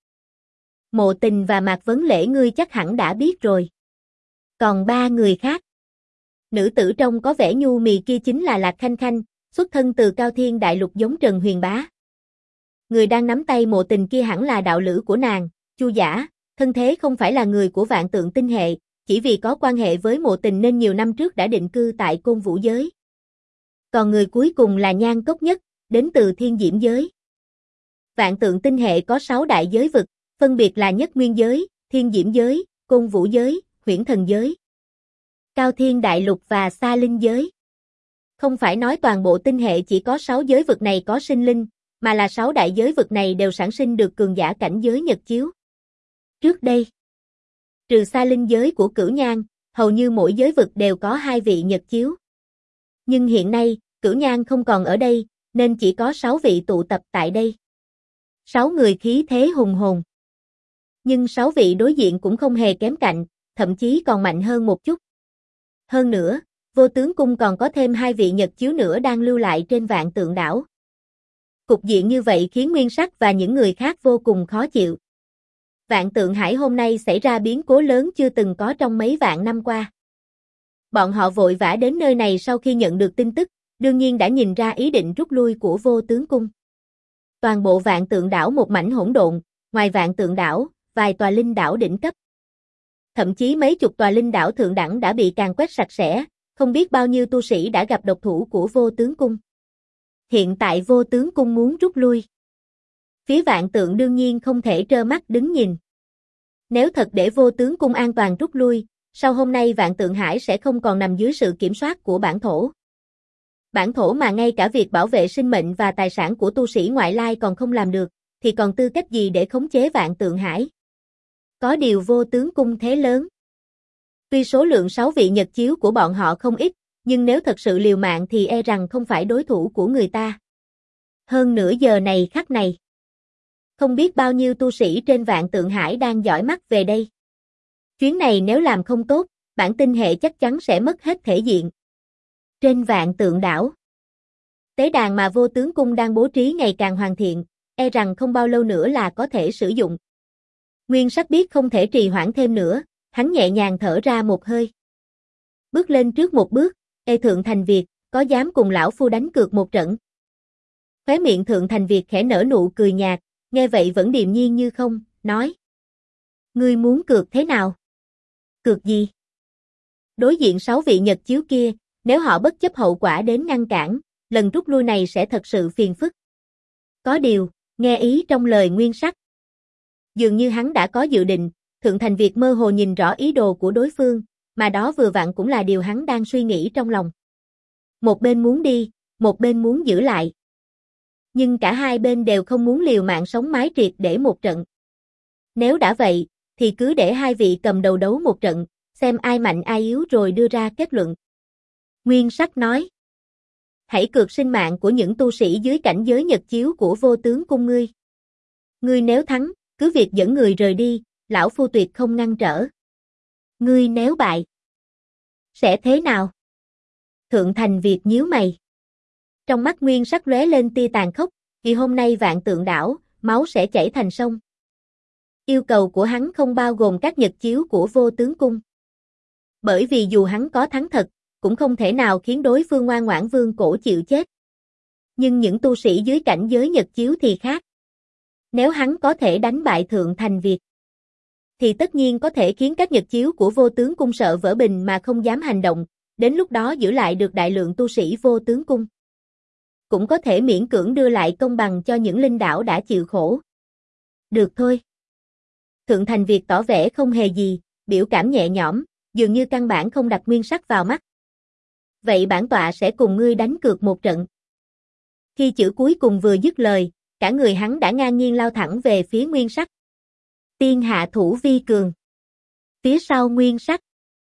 Mộ Tình và Mạc Vấn Lễ ngươi chắc hẳn đã biết rồi. Còn 3 người khác. Nữ tử trông có vẻ nhu mì kia chính là Lạc Khanh Khanh, xuất thân từ Cao Thiên Đại Lục giống Trần Huyền Bá. Người đang nắm tay Mộ Tình kia hẳn là đạo lữ của nàng, Chu Giả, thân thế không phải là người của Vạn Tượng tinh hệ, chỉ vì có quan hệ với Mộ Tình nên nhiều năm trước đã định cư tại Côn Vũ giới. Còn người cuối cùng là Nhan Cốc Nhất, đến từ Thiên Diễm giới. Vạn Tượng tinh hệ có 6 đại giới vực, phân biệt là Nhất Nguyên giới, Thiên Diễm giới, Côn Vũ giới, Huyễn Thần giới, Cao Thiên Đại Lục và Sa Linh giới. Không phải nói toàn bộ tinh hệ chỉ có 6 giới vực này có sinh linh, mà là 6 đại giới vực này đều sản sinh được cường giả cảnh giới Nhật Chiếu. Trước đây, trừ Sa Linh giới của Cửu Nhan, hầu như mỗi giới vực đều có 2 vị Nhật Chiếu. Nhưng hiện nay, Cửu Nhan không còn ở đây, nên chỉ có 6 vị tụ tập tại đây. 6 người khí thế hùng hồn. Nhưng 6 vị đối diện cũng không hề kém cạnh, thậm chí còn mạnh hơn một chút. Hơn nữa, Vô Tướng Cung còn có thêm 2 vị Nhật Chiếu nữa đang lưu lại trên Vạn Tượng đảo. Cục diện như vậy khiến Nguyên Sắc và những người khác vô cùng khó chịu. Vạn Tượng Hải hôm nay xảy ra biến cố lớn chưa từng có trong mấy vạn năm qua. Bọn họ vội vã đến nơi này sau khi nhận được tin tức, đương nhiên đã nhìn ra ý định rút lui của Vô Tướng Cung. Toàn bộ Vạn Tượng đảo một mảnh hỗn độn, ngoài Vạn Tượng đảo, vài tòa linh đảo đỉnh cấp. Thậm chí mấy chục tòa linh đảo thượng đẳng đã bị càn quét sạch sẽ, không biết bao nhiêu tu sĩ đã gặp độc thủ của Vô Tướng Cung. Hiện tại Vô Tướng Cung muốn rút lui. Phía Vạn Tượng đương nhiên không thể trơ mắt đứng nhìn. Nếu thật để Vô Tướng Cung an toàn rút lui, sau hôm nay Vạn Tượng Hải sẽ không còn nằm dưới sự kiểm soát của bản thổ. Bản thổ mà ngay cả việc bảo vệ sinh mệnh và tài sản của tu sĩ ngoại lai còn không làm được, thì còn tư cách gì để khống chế Vạn Tượng Hải? Có điều Vô Tướng Cung thế lớn. Tuy số lượng 6 vị Nhật Chiếu của bọn họ không ít, nhưng nếu thật sự liều mạng thì e rằng không phải đối thủ của người ta. Hơn nửa giờ này khắc này, không biết bao nhiêu tu sĩ trên Vạn Tượng Hải đang dõi mắt về đây. Chuyến này nếu làm không tốt, bản tinh hệ chắc chắn sẽ mất hết thể diện. Trên Vạn Tượng đảo, tế đàn mà Vô Tướng Cung đang bố trí ngày càng hoàn thiện, e rằng không bao lâu nữa là có thể sử dụng. Nguyên Sắc biết không thể trì hoãn thêm nữa, hắn nhẹ nhàng thở ra một hơi. Bước lên trước một bước, Thượng Thành Việt, có dám cùng lão phu đánh cược một trận? Khóe miệng Thượng Thành Việt khẽ nở nụ cười nhạt, nghe vậy vẫn điềm nhiên như không, nói. Ngươi muốn cược thế nào? Cược gì? Đối diện 6 vị Nhật chiếu kia, nếu họ bất chấp hậu quả đến ngăn cản, lần rút lui này sẽ thật sự phiền phức. Có điều, nghe ý trong lời Nguyên Sắc. Dường như hắn đã có dự định, Thượng Thành Việt mơ hồ nhìn rõ ý đồ của đối phương, mà đó vừa vặn cũng là điều hắn đang suy nghĩ trong lòng. Một bên muốn đi, một bên muốn giữ lại. Nhưng cả hai bên đều không muốn liều mạng sống mái triệt để một trận. Nếu đã vậy, thì cứ để hai vị cầm đầu đấu một trận, xem ai mạnh ai yếu rồi đưa ra kết luận. Nguyên Sắc nói. Hãy cược sinh mạng của những tu sĩ dưới cảnh giới Nhật chiếu của Vô Tướng Cung ngươi. Ngươi nếu thắng, cứ việc dẫn người rời đi, lão phu tuyệt không ngăn trở. Ngươi nếu bại, sẽ thế nào? Thượng Thành Việt nhíu mày. Trong mắt Nguyên Sắc lóe lên tia tàn khốc, vì hôm nay Vạn Tượng đảo, máu sẽ chảy thành sông. Yêu cầu của hắn không bao gồm các nhật chiếu của Vô Tướng Cung. Bởi vì dù hắn có thắng thật, cũng không thể nào khiến đối phương ngoan ngoãn vương cổ chịu chết. Nhưng những tu sĩ dưới cảnh giới nhật chiếu thì khác. Nếu hắn có thể đánh bại Thượng Thành Việt, thì tất nhiên có thể khiến các nhật chiếu của Vô Tướng Cung sợ vỡ bình mà không dám hành động, đến lúc đó giữ lại được đại lượng tu sĩ Vô Tướng Cung. Cũng có thể miễn cưỡng đưa lại công bằng cho những linh đảo đã chịu khổ. Được thôi. Thượng Thành Việt tỏ vẻ không hề gì, biểu cảm nhẹ nhõm, dường như căn bản không đặt Nguyên Sắc vào mắt. Vậy bản tọa sẽ cùng ngươi đánh cược một trận. Khi chữ cuối cùng vừa dứt lời, cả người hắn đã ngang nhiên lao thẳng về phía Nguyên Sắc. Tiên hạ thủ vi cường. Phía sau Nguyên Sắc,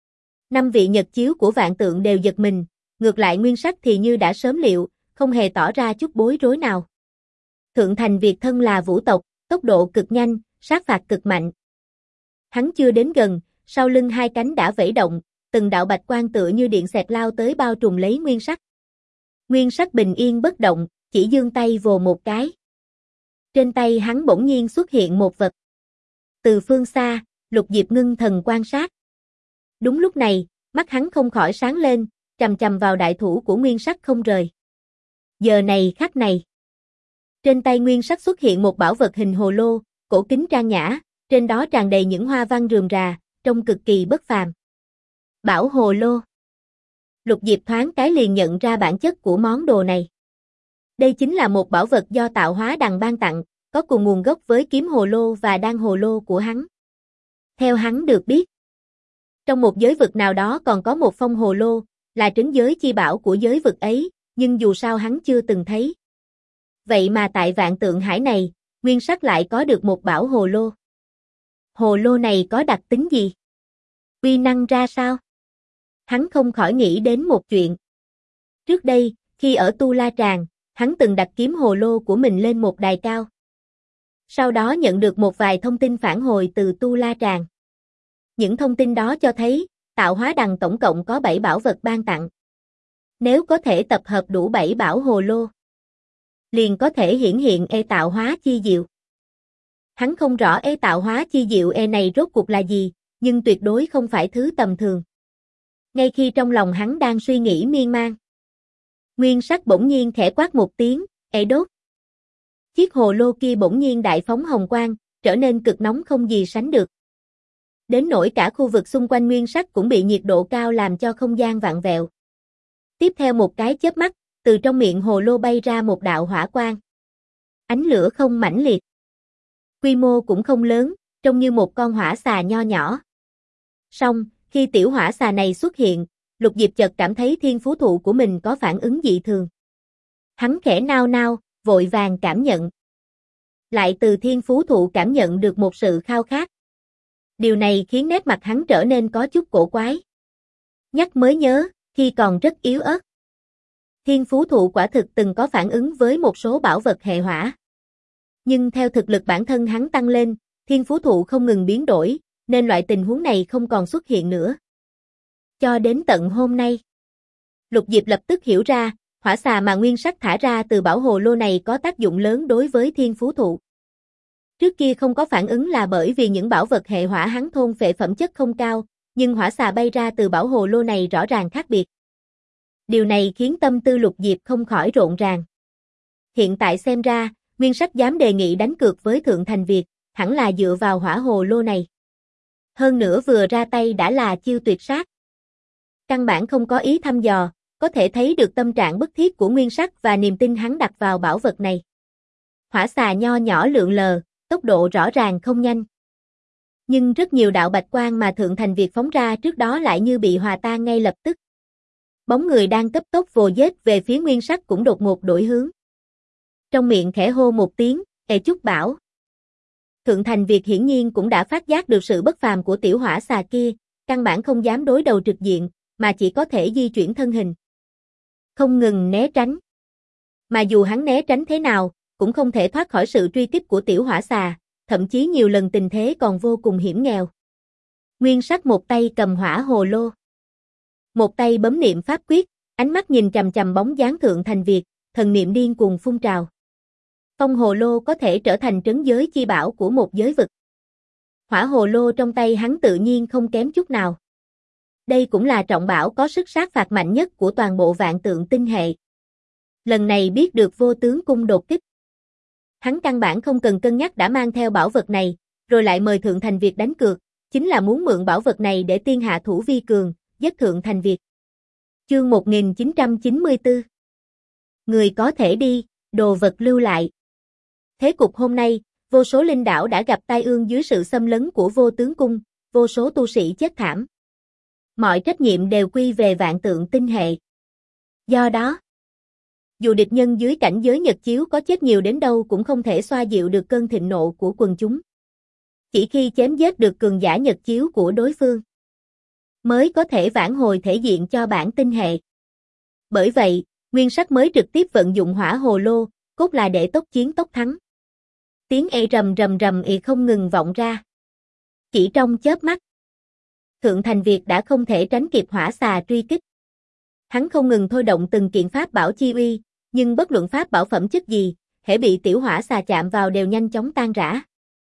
5 vị nhật chiếu của Vạn Tượng đều giật mình, ngược lại Nguyên Sắc thì như đã sớm liệu, không hề tỏ ra chút bối rối nào. Thượng Thành Việt thân là vũ tộc, tốc độ cực nhanh, sát phạt cực mạnh. Hắn chưa đến gần, sau lưng hai cánh đã vẫy động, từng đạo bạch quang tựa như điện xẹt lao tới bao trùm lấy Nguyên Sắc. Nguyên Sắc bình yên bất động, chỉ giương tay vồ một cái. Trên tay hắn bỗng nhiên xuất hiện một vật. Từ phương xa, Lục Diệp ngưng thần quan sát. Đúng lúc này, mắt hắn không khỏi sáng lên, chằm chằm vào đại thủ của Nguyên Sắc không rời. Giờ này khắc này, trên tay Nguyên Sắc xuất hiện một bảo vật hình hồ lô, cổ kính trang nhã, trên đó tràn đầy những hoa văn rườm rà, trông cực kỳ bất phàm. Bảo hồ lô. Lục Diệp thoáng cái liền nhận ra bản chất của món đồ này. Đây chính là một bảo vật do Tạo Hóa Đằng ban tặng, có cùng nguồn gốc với kiếm hồ lô và đan hồ lô của hắn. Theo hắn được biết, trong một giới vực nào đó còn có một phong hồ lô, là trấn giới chi bảo của giới vực ấy, nhưng dù sao hắn chưa từng thấy. Vậy mà tại Vạn Tượng Hải này, Nguyên Sắc lại có được một bảo hồ lô. Hồ lô này có đặc tính gì? Uy năng ra sao? Hắn không khỏi nghĩ đến một chuyện. Trước đây, khi ở Tu La Tràng, hắn từng đặt kiếm hồ lô của mình lên một đài cao. Sau đó nhận được một vài thông tin phản hồi từ Tu La Tràng. Những thông tin đó cho thấy, Tạo Hóa Đằng tổng cộng có 7 bảo vật ban tặng. Nếu có thể tập hợp đủ 7 bảo hồ lô, liền có thể hiển hiện Tạo Hóa Chi Diệu. Hắn không rõ Tạo Hóa Chi Diệu này rốt cuộc là gì, nhưng tuyệt đối không phải thứ tầm thường. Ngay khi trong lòng hắn đang suy nghĩ miên man, Nguyên Sắc bỗng nhiên khẽ quát một tiếng, đốt. Chiếc hồ lô kia bỗng nhiên đại phóng hồng quang, trở nên cực nóng không gì sánh được. Đến nỗi cả khu vực xung quanh Nguyên Sắc cũng bị nhiệt độ cao làm cho không gian vặn vẹo. Tiếp theo một cái chớp mắt, từ trong miệng hồ lô bay ra một đạo hỏa quang. Ánh lửa không mãnh liệt. Quy mô cũng không lớn, trông như một con hỏa xà nho nhỏ. Song, khi tiểu hỏa xà này xuất hiện, Lục Diệp chợt cảm thấy thiên phú thụ của mình có phản ứng dị thường. Hắn khẽ nao nao, vội vàng cảm nhận. Lại từ thiên phú thụ cảm nhận được một sự khao khát. Điều này khiến nét mặt hắn trở nên có chút cổ quái. Nhắc mới nhớ, khi còn rất yếu ớt, thiên phú thụ quả thực từng có phản ứng với một số bảo vật hệ hỏa. Nhưng theo thực lực bản thân hắn tăng lên, thiên phú thụ không ngừng biến đổi, nên loại tình huống này không còn xuất hiện nữa. Cho đến tận hôm nay, Lục Diệp lập tức hiểu ra, hỏa xà mà Nguyên Sắc thả ra từ bảo hồ lô này có tác dụng lớn đối với Thiên Phú Thụ. Trước kia không có phản ứng là bởi vì những bảo vật hệ hỏa hắn thôn phệ phẩm chất không cao, nhưng hỏa xà bay ra từ bảo hồ lô này rõ ràng khác biệt. Điều này khiến tâm tư Lục Diệp không khỏi rộn ràng. Hiện tại xem ra, Nguyên Sắc dám đề nghị đánh cược với Thượng Thành Việt, hẳn là dựa vào hỏa hồ lô này. Hơn nữa vừa ra tay đã là chiêu tuyệt sát. Căn bản không có ý thăm dò, có thể thấy được tâm trạng bức thiết của Nguyên Sắc và niềm tin hắn đặt vào bảo vật này. Hỏa xà nho nhỏ lượn lờ, tốc độ rõ ràng không nhanh. Nhưng rất nhiều đạo bạch quang mà Thượng Thành Việt phóng ra trước đó lại như bị hòa tan ngay lập tức. Bóng người đang cấp tốc vồ giết về phía Nguyên Sắc cũng đột ngột đổi hướng. Trong miệng khẽ hô một tiếng, "Ê Trúc Bảo." Thượng Thành Việt hiển nhiên cũng đã phát giác được sự bất phàm của tiểu hỏa xà kia, căn bản không dám đối đầu trực diện, mà chỉ có thể di chuyển thân hình. Không ngừng né tránh. Mà dù hắn né tránh thế nào, cũng không thể thoát khỏi sự truy kích của tiểu hỏa xà, thậm chí nhiều lần tình thế còn vô cùng hiểm nghèo. Nguyên Sắc một tay cầm hỏa hồ lô, một tay bấm niệm pháp quyết, ánh mắt nhìn chằm chằm bóng dáng Thượng Thành Việt, thần niệm điên cuồng phun trào. Phong hồ lô có thể trở thành trấn giới chi bảo của một giới vực. Hỏa hồ lô trong tay hắn tự nhiên không kém chút nào. Đây cũng là trọng bảo có sức sát phạt mạnh nhất của toàn bộ Vạn Tượng tinh hệ. Lần này biết được Vô Tướng cung đột kích. Hắn căn bản không cần cân nhắc đã mang theo bảo vật này, rồi lại mời Thượng Thành Việt đánh cược, chính là muốn mượn bảo vật này để tiên hạ thủ vi cường, giết Thượng Thành Việt. Chương 1994. Người có thể đi, đồ vật lưu lại. Thế cục hôm nay, vô số linh đảo đã gặp tai ương dưới sự xâm lấn của Vô Tướng cung, vô số tu sĩ chết thảm. Mọi trách nhiệm đều quy về Vạn Tượng tinh hệ. Do đó, dù địch nhân dưới cảnh giới nhật chiếu có chết nhiều đến đâu cũng không thể xoa dịu được cơn thịnh nộ của quần chúng. Chỉ khi chém giết được cường giả nhật chiếu của đối phương, mới có thể vãn hồi thể diện cho bản tinh hệ. Bởi vậy, Nguyên Sắc mới trực tiếp vận dụng hỏa hồ lô, cốt là để tốc chiến tốc thắng. Tiếng ê rầm rầm rầm ì không ngừng vọng ra. Chỉ trong chớp mắt, Thượng Thành Việt đã không thể tránh kịp hỏa xà truy kích. Hắn không ngừng thôi động từng kiện pháp bảo chi uy, nhưng bất luận pháp bảo phẩm chất gì, hễ bị tiểu hỏa xà chạm vào đều nhanh chóng tan rã.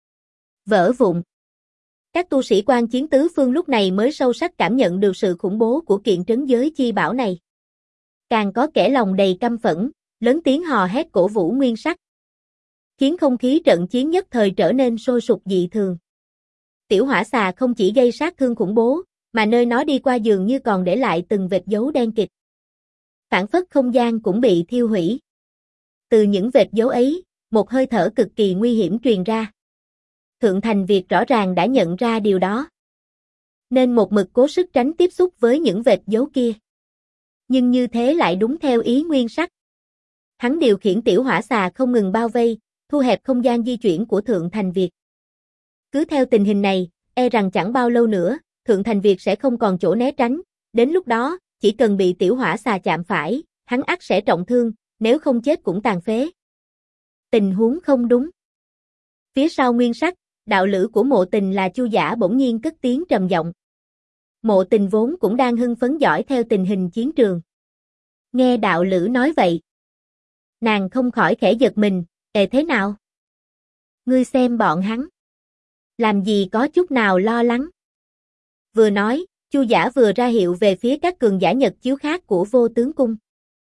Vỡ vụn. Các tu sĩ quan chiến tứ phương lúc này mới sâu sắc cảm nhận được sự khủng bố của kiện trấn giới chi bảo này. Càng có kẻ lòng đầy căm phẫn, lớn tiếng hò hét cổ vũ Nguyên Sắc, khiến không khí trận chiến nhất thời trở nên sôi sục dị thường. Tiểu hỏa xà không chỉ gây sát thương khủng bố, mà nơi nó đi qua dường như còn để lại từng vệt dấu đen kịt. Phảng phất không gian cũng bị thiêu hủy. Từ những vệt dấu ấy, một hơi thở cực kỳ nguy hiểm truyền ra. Thượng Thành Việt rõ ràng đã nhận ra điều đó, nên một mực cố sức tránh tiếp xúc với những vệt dấu kia. Nhưng như thế lại đúng theo ý Nguyên Sắc. Hắn điều khiển tiểu hỏa xà không ngừng bao vây, thu hẹp không gian di chuyển của Thượng Thành Việt. Cứ theo tình hình này, e rằng chẳng bao lâu nữa, Thượng Thành Việt sẽ không còn chỗ né tránh, đến lúc đó, chỉ cần bị tiểu hỏa xà chạm phải, hắn ắt sẽ trọng thương, nếu không chết cũng tàn phế. Tình huống không đúng. Phía sau Nguyên Sắc, đạo lữ của Mộ Tình là Chu Giả bỗng nhiên cất tiếng trầm giọng. Mộ Tình vốn cũng đang hưng phấn dõi theo tình hình chiến trường. Nghe đạo lữ nói vậy, nàng không khỏi khẽ giật mình, thế nào? Ngươi xem bọn hắn. Làm gì có chút nào lo lắng. Vừa nói, Chu Giả vừa ra hiệu về phía các cường giả nhật chiếu khác của Vô Tướng cung.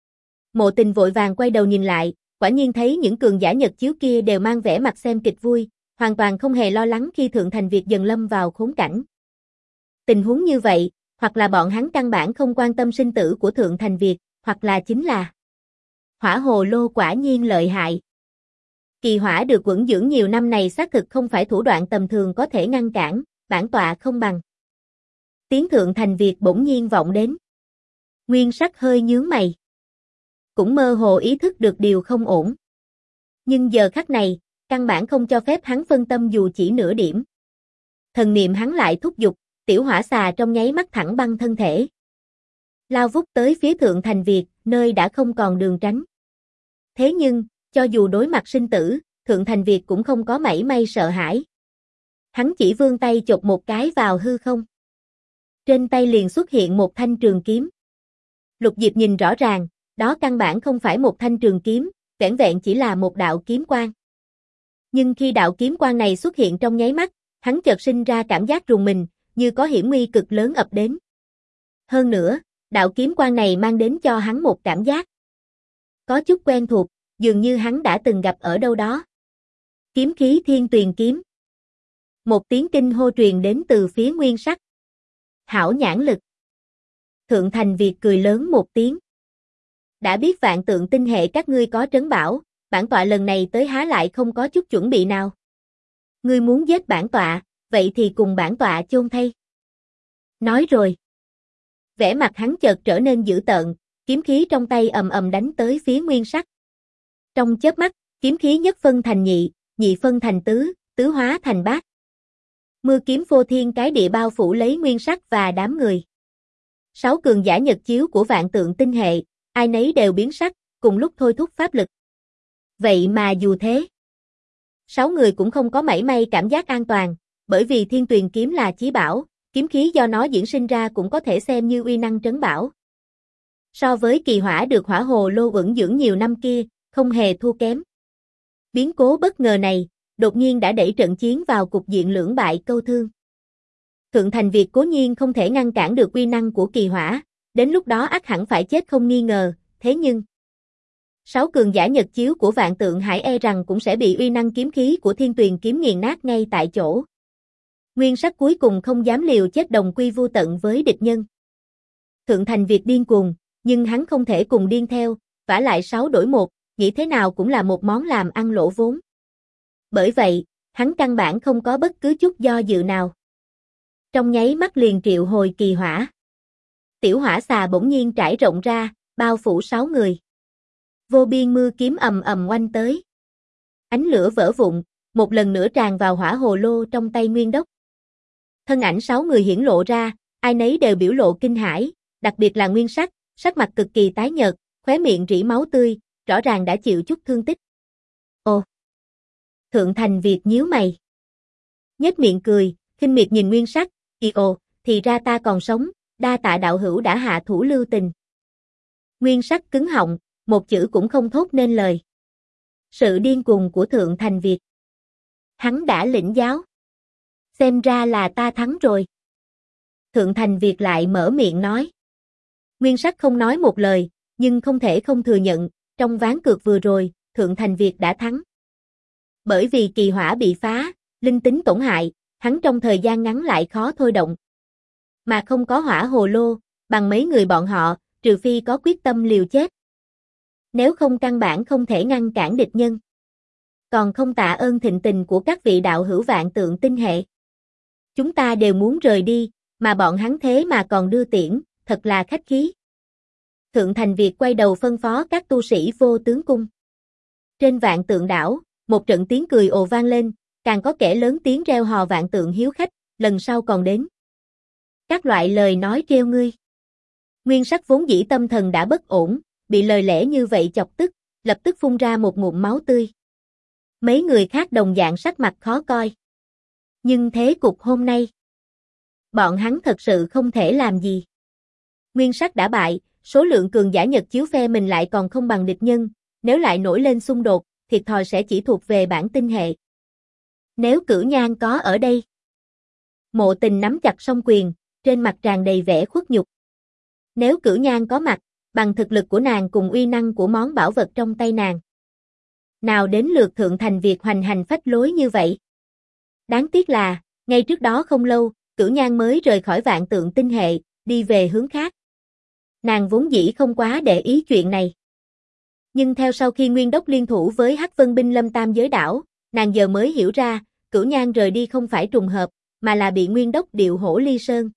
Mộ Tình vội vàng quay đầu nhìn lại, quả nhiên thấy những cường giả nhật chiếu kia đều mang vẻ mặt xem kịch vui, hoàn toàn không hề lo lắng khi Thượng Thành Việt dần lâm vào khốn cảnh. Tình huống như vậy, hoặc là bọn hắn căn bản không quan tâm sinh tử của Thượng Thành Việt, hoặc là chính là hỏa hồ lô quả nhiên lợi hại. Kỳ hỏa được quẩn dưỡng nhiều năm này xác thực không phải thủ đoạn tầm thường có thể ngăn cản, bản tọa không bằng. Tiếng Thượng Thành Việt bỗng nhiên vọng đến. Nguyên Sắc hơi nhướng mày. Cũng mơ hồ ý thức được điều không ổn. Nhưng giờ khắc này, căn bản không cho phép hắn phân tâm dù chỉ nửa điểm. Thần niệm hắn lại thúc giục, tiểu hỏa xà trong nháy mắt thẳng băng thân thể. Lao vút tới phía Thượng Thành Việt, nơi đã không còn đường tránh. Thế nhưng, cho dù đối mặt sinh tử, Thượng Thành Việt cũng không có mảy may sợ hãi. Hắn chỉ vươn tay chộp một cái vào hư không. Trên tay liền xuất hiện một thanh trường kiếm. Lục Diệp nhìn rõ ràng, đó căn bản không phải một thanh trường kiếm, vẻn vẹn chỉ là một đạo kiếm quang. Nhưng khi đạo kiếm quang này xuất hiện trong nháy mắt, hắn chợt sinh ra cảm giác rùng mình, như có hiểm nguy cực lớn ập đến. Hơn nữa, đạo kiếm quang này mang đến cho hắn một cảm giác có chút quen thuộc, dường như hắn đã từng gặp ở đâu đó. Kiếm khí Thiên Tuyền kiếm. Một tiếng kinh hô truyền đến từ phía Nguyên Sắc. Hảo nhãn lực. Thượng Thành Việt cười lớn một tiếng. Đã biết Vạn Tượng tinh hệ các ngươi có trấn bảo, bản tọa lần này tới há lại không có chút chuẩn bị nào. Ngươi muốn giết bản tọa, vậy thì cùng bản tọa chôn thay. Nói rồi. Vẻ mặt hắn chợt trở nên dữ tợn, kiếm khí trong tay ầm ầm đánh tới phía Nguyên Sắc. Trong chớp mắt, kiếm khí nhất phân thành nhị, nhị phân thành tứ, tứ hóa thành bát. Mưa kiếm phô thiên cái địa bao phủ lấy Nguyên Sắc và đám người. 6 cường giả nhật chiếu của Vạn Tượng tinh hệ, ai nấy đều biến sắc, cùng lúc thôi thúc pháp lực. Vậy mà dù thế, 6 người cũng không có mảy may cảm giác an toàn, bởi vì Thiên Tuyền kiếm là chí bảo, kiếm khí do nó diễn sinh ra cũng có thể xem như uy năng trấn bảo. So với kỳ hỏa được hỏa hồ lô ẩn dưỡng nhiều năm kia, không hề thua kém. Biến cố bất ngờ này, đột nhiên đã đẩy trận chiến vào cục diện lưỡng bại câu thương. Thượng Thành Việt cố nhiên không thể ngăn cản được uy năng của kỳ hỏa, đến lúc đó ắt hẳn phải chết không nghi ngờ, thế nhưng 6 cường giả nhật chiếu của Vạn Tượng Hải e rằng cũng sẽ bị uy năng kiếm khí của Thiên Tuyền kiếm nghiền nát ngay tại chỗ. Nguyên Sắc cuối cùng không dám liều chết đồng quy vu tận với địch nhân. Thượng Thành Việt điên cuồng, nhưng hắn không thể cùng điên theo, vả lại 6 đổi 1, nghĩ thế nào cũng là một món làm ăn lỗ vốn. Bởi vậy, hắn căn bản không có bất cứ chút do dự nào. Trong nháy mắt liền triệu hồi kỳ hỏa. Tiểu hỏa xà bỗng nhiên trải rộng ra, bao phủ 6 người. Vô biên mưa kiếm ầm ầm oanh tới. Ánh lửa vỡ vụn, một lần nữa tràn vào hỏa hồ lô trong tay Nguyên Đốc. Thân ảnh 6 người hiển lộ ra, ai nấy đều biểu lộ kinh hãi, đặc biệt là Nguyên Sắc, sắc mặt cực kỳ tái nhợt, khóe miệng rỉ máu tươi, rõ ràng đã chịu chút thương tích. Ồ! Thượng Thành Việt nhíu mày. Nhếch miệng cười, khinh miệt nhìn Nguyên Sắc, ồ, thì ra ta còn sống, đa tạ đạo hữu đã hạ thủ lưu tình. Nguyên Sắc cứng họng, một chữ cũng không thốt nên lời. Sự điên cuồng của Thượng Thành Việt. Hắn đã lĩnh giáo. Xem ra là ta thắng rồi. Thượng Thành Việt lại mở miệng nói. Nguyên Sắc không nói một lời, nhưng không thể không thừa nhận, trong ván cược vừa rồi, Thượng Thành Việt đã thắng. Bởi vì kỳ hỏa bị phá, linh tính tổn hại, hắn trong thời gian ngắn lại khó thôi động. Mà không có hỏa hồ lô, bằng mấy người bọn họ, trừ phi có quyết tâm liều chết. Nếu không căn bản không thể ngăn cản địch nhân. Còn không tạ ơn thịnh tình của các vị đạo hữu Vạn Tượng tinh hệ. Chúng ta đều muốn rời đi, mà bọn hắn thế mà còn đưa tiễn, thật là khách khí. Thượng Thành Việt quay đầu phân phó các tu sĩ vô tướng cung. Trên Vạn Tượng đảo, một trận tiếng cười ồ vang lên, càng có kẻ lớn tiếng reo hò Vạn Tượng hiếu khách, lần sau còn đến. Các loại lời nói trêu ngươi. Nguyên Sắc vốn dĩ tâm thần đã bất ổn, bị lời lẽ như vậy chọc tức, lập tức phun ra một ngụm máu tươi. Mấy người khác đồng dạng sắc mặt khó coi. Nhưng thế cục hôm nay, bọn hắn thật sự không thể làm gì. Nguyên Sắc đã bại, số lượng cường giả nhật chiếu phe mình lại còn không bằng địch nhân, nếu lại nổi lên xung đột, thiệt thòi sẽ chỉ thuộc về bản tinh hệ. Nếu Cửu Nhan có ở đây. Mộ Tình nắm chặt song quyền, trên mặt tràn đầy vẻ khuất nhục. Nếu Cửu Nhan có mặt, bằng thực lực của nàng cùng uy năng của món bảo vật trong tay nàng. Nào đến lượt Thượng Thành Việt hoành hành phách lối như vậy. Đáng tiếc là, ngay trước đó không lâu, Cửu Nhan mới rời khỏi Vạn Tượng tinh hệ, đi về hướng khác. Nàng vốn dĩ không quá để ý chuyện này. Nhưng theo sau khi Nguyên Đốc liên thủ với Hắc Vân binh lâm Tam Giới đảo, nàng giờ mới hiểu ra, Cửu Nhan rời đi không phải trùng hợp, mà là bị Nguyên Đốc điệu hổ ly sơn.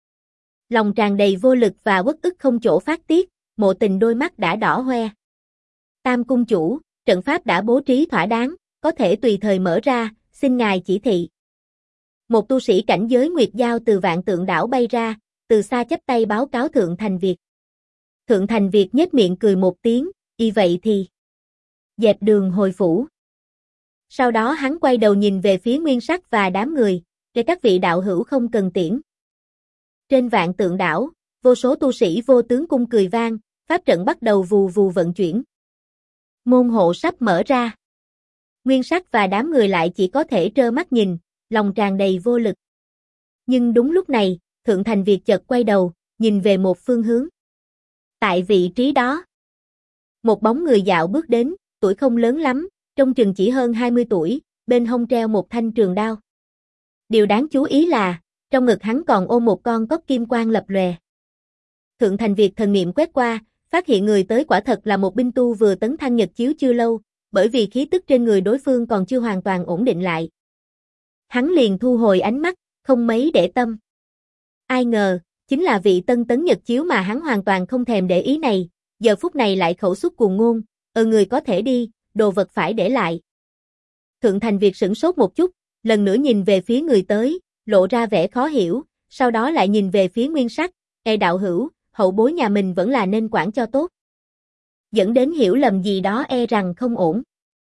Lòng tràn đầy vô lực và uất ức không chỗ phát tiết, Mộ Tình đôi mắt đã đỏ hoe. Tam cung chủ, trận pháp đã bố trí thỏa đáng, có thể tùy thời mở ra, xin ngài chỉ thị. Một tu sĩ cảnh giới Nguyệt Giao từ Vạn Tượng đảo bay ra, từ xa chắp tay báo cáo Thượng Thành Việt. Thượng Thành Việt nhếch miệng cười một tiếng, y vậy thì dẹp đường hồi phủ. Sau đó hắn quay đầu nhìn về phía Nguyên Sắc và đám người, để các vị đạo hữu không cần tiễn. Trên Vạn Tượng đảo, vô số tu sĩ Vô Tướng cung cười vang, pháp trận bắt đầu vù vù vận chuyển. Môn hộ sắp mở ra. Nguyên Sắc và đám người lại chỉ có thể trơ mắt nhìn, lòng tràn đầy vô lực. Nhưng đúng lúc này, Thượng Thành Việt chợt quay đầu, nhìn về một phương hướng. Tại vị trí đó, một bóng người dạo bước đến, tuổi không lớn lắm, trông chừng chỉ hơn 20 tuổi, bên hông treo một thanh trường đao. Điều đáng chú ý là, trong ngực hắn còn ôm một con cóc kim quang lập lòe. Thượng Thành Việt thần niệm quét qua, phát hiện người tới quả thật là một binh tu vừa tấn thăng nhật chiếu chưa lâu, bởi vì khí tức trên người đối phương còn chưa hoàn toàn ổn định lại. Hắn liền thu hồi ánh mắt, không mấy để tâm. Ai ngờ, chính là vị tân tấn nhật chiếu mà hắn hoàn toàn không thèm để ý này, giờ phút này lại khẩu xuất cuồng ngôn, người có thể đi, đồ vật phải để lại. Thượng Thành Việt sửng sốt một chút, lần nữa nhìn về phía người tới, lộ ra vẻ khó hiểu, sau đó lại nhìn về phía Nguyên Sắc, đạo hữu, hậu bối nhà mình vẫn là nên quản cho tốt. Dẫn đến hiểu lầm gì đó rằng không ổn.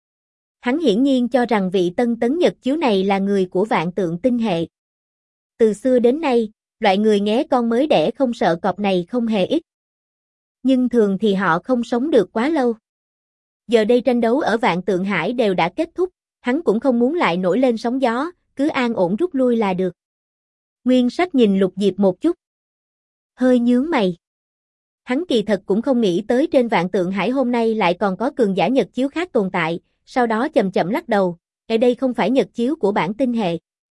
Hắn hiển nhiên cho rằng vị tân tấn nhật chiếu này là người của Vạn Tượng tinh hệ. Từ xưa đến nay, loại người nghé con mới đẻ không sợ cọp này không hề ít. Nhưng thường thì họ không sống được quá lâu. Giờ đây tranh đấu ở Vạn Tượng Hải đều đã kết thúc, hắn cũng không muốn lại nổi lên sóng gió, cứ an ổn rút lui là được. Nguyên Sắc nhìn Lục Diệp một chút. Hơi nhướng mày. Hắn kỳ thật cũng không nghĩ tới trên Vạn Tượng Hải hôm nay lại còn có cường giả nhật chiếu khác tồn tại, sau đó chậm chậm lắc đầu, đây không phải nhật chiếu của bản tinh hệ.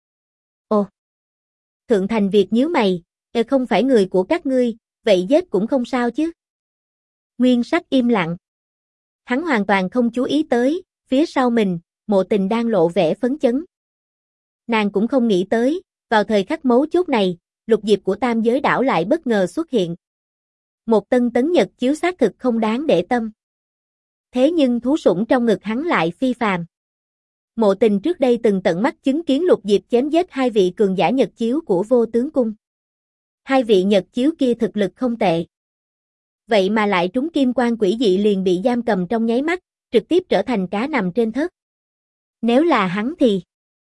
Ồ! Thượng Thành Việt nhíu mày, không phải người của các ngươi, vậy giết cũng không sao chứ. Nguyên Sắc im lặng. Hắn hoàn toàn không chú ý tới, phía sau mình, Mộ Tình đang lộ vẻ phấn chấn. Nàng cũng không nghĩ tới, vào thời khắc mấu chốt này, Lục Diệp của Tam Giới đảo lại bất ngờ xuất hiện. Một tân tấn nhật chiếu xác thực không đáng để tâm. Thế nhưng thú sủng trong ngực hắn lại phi phàm. Mộ Tình trước đây từng tận mắt chứng kiến Lục Diệp chém giết hai vị cường giả nhật chiếu của Vô Tướng cung. Hai vị nhật chiếu kia thực lực không tệ. Vậy mà lại trúng kim quan quỷ dị liền bị giam cầm trong nháy mắt, trực tiếp trở thành cá nằm trên thớt. Nếu là hắn thì...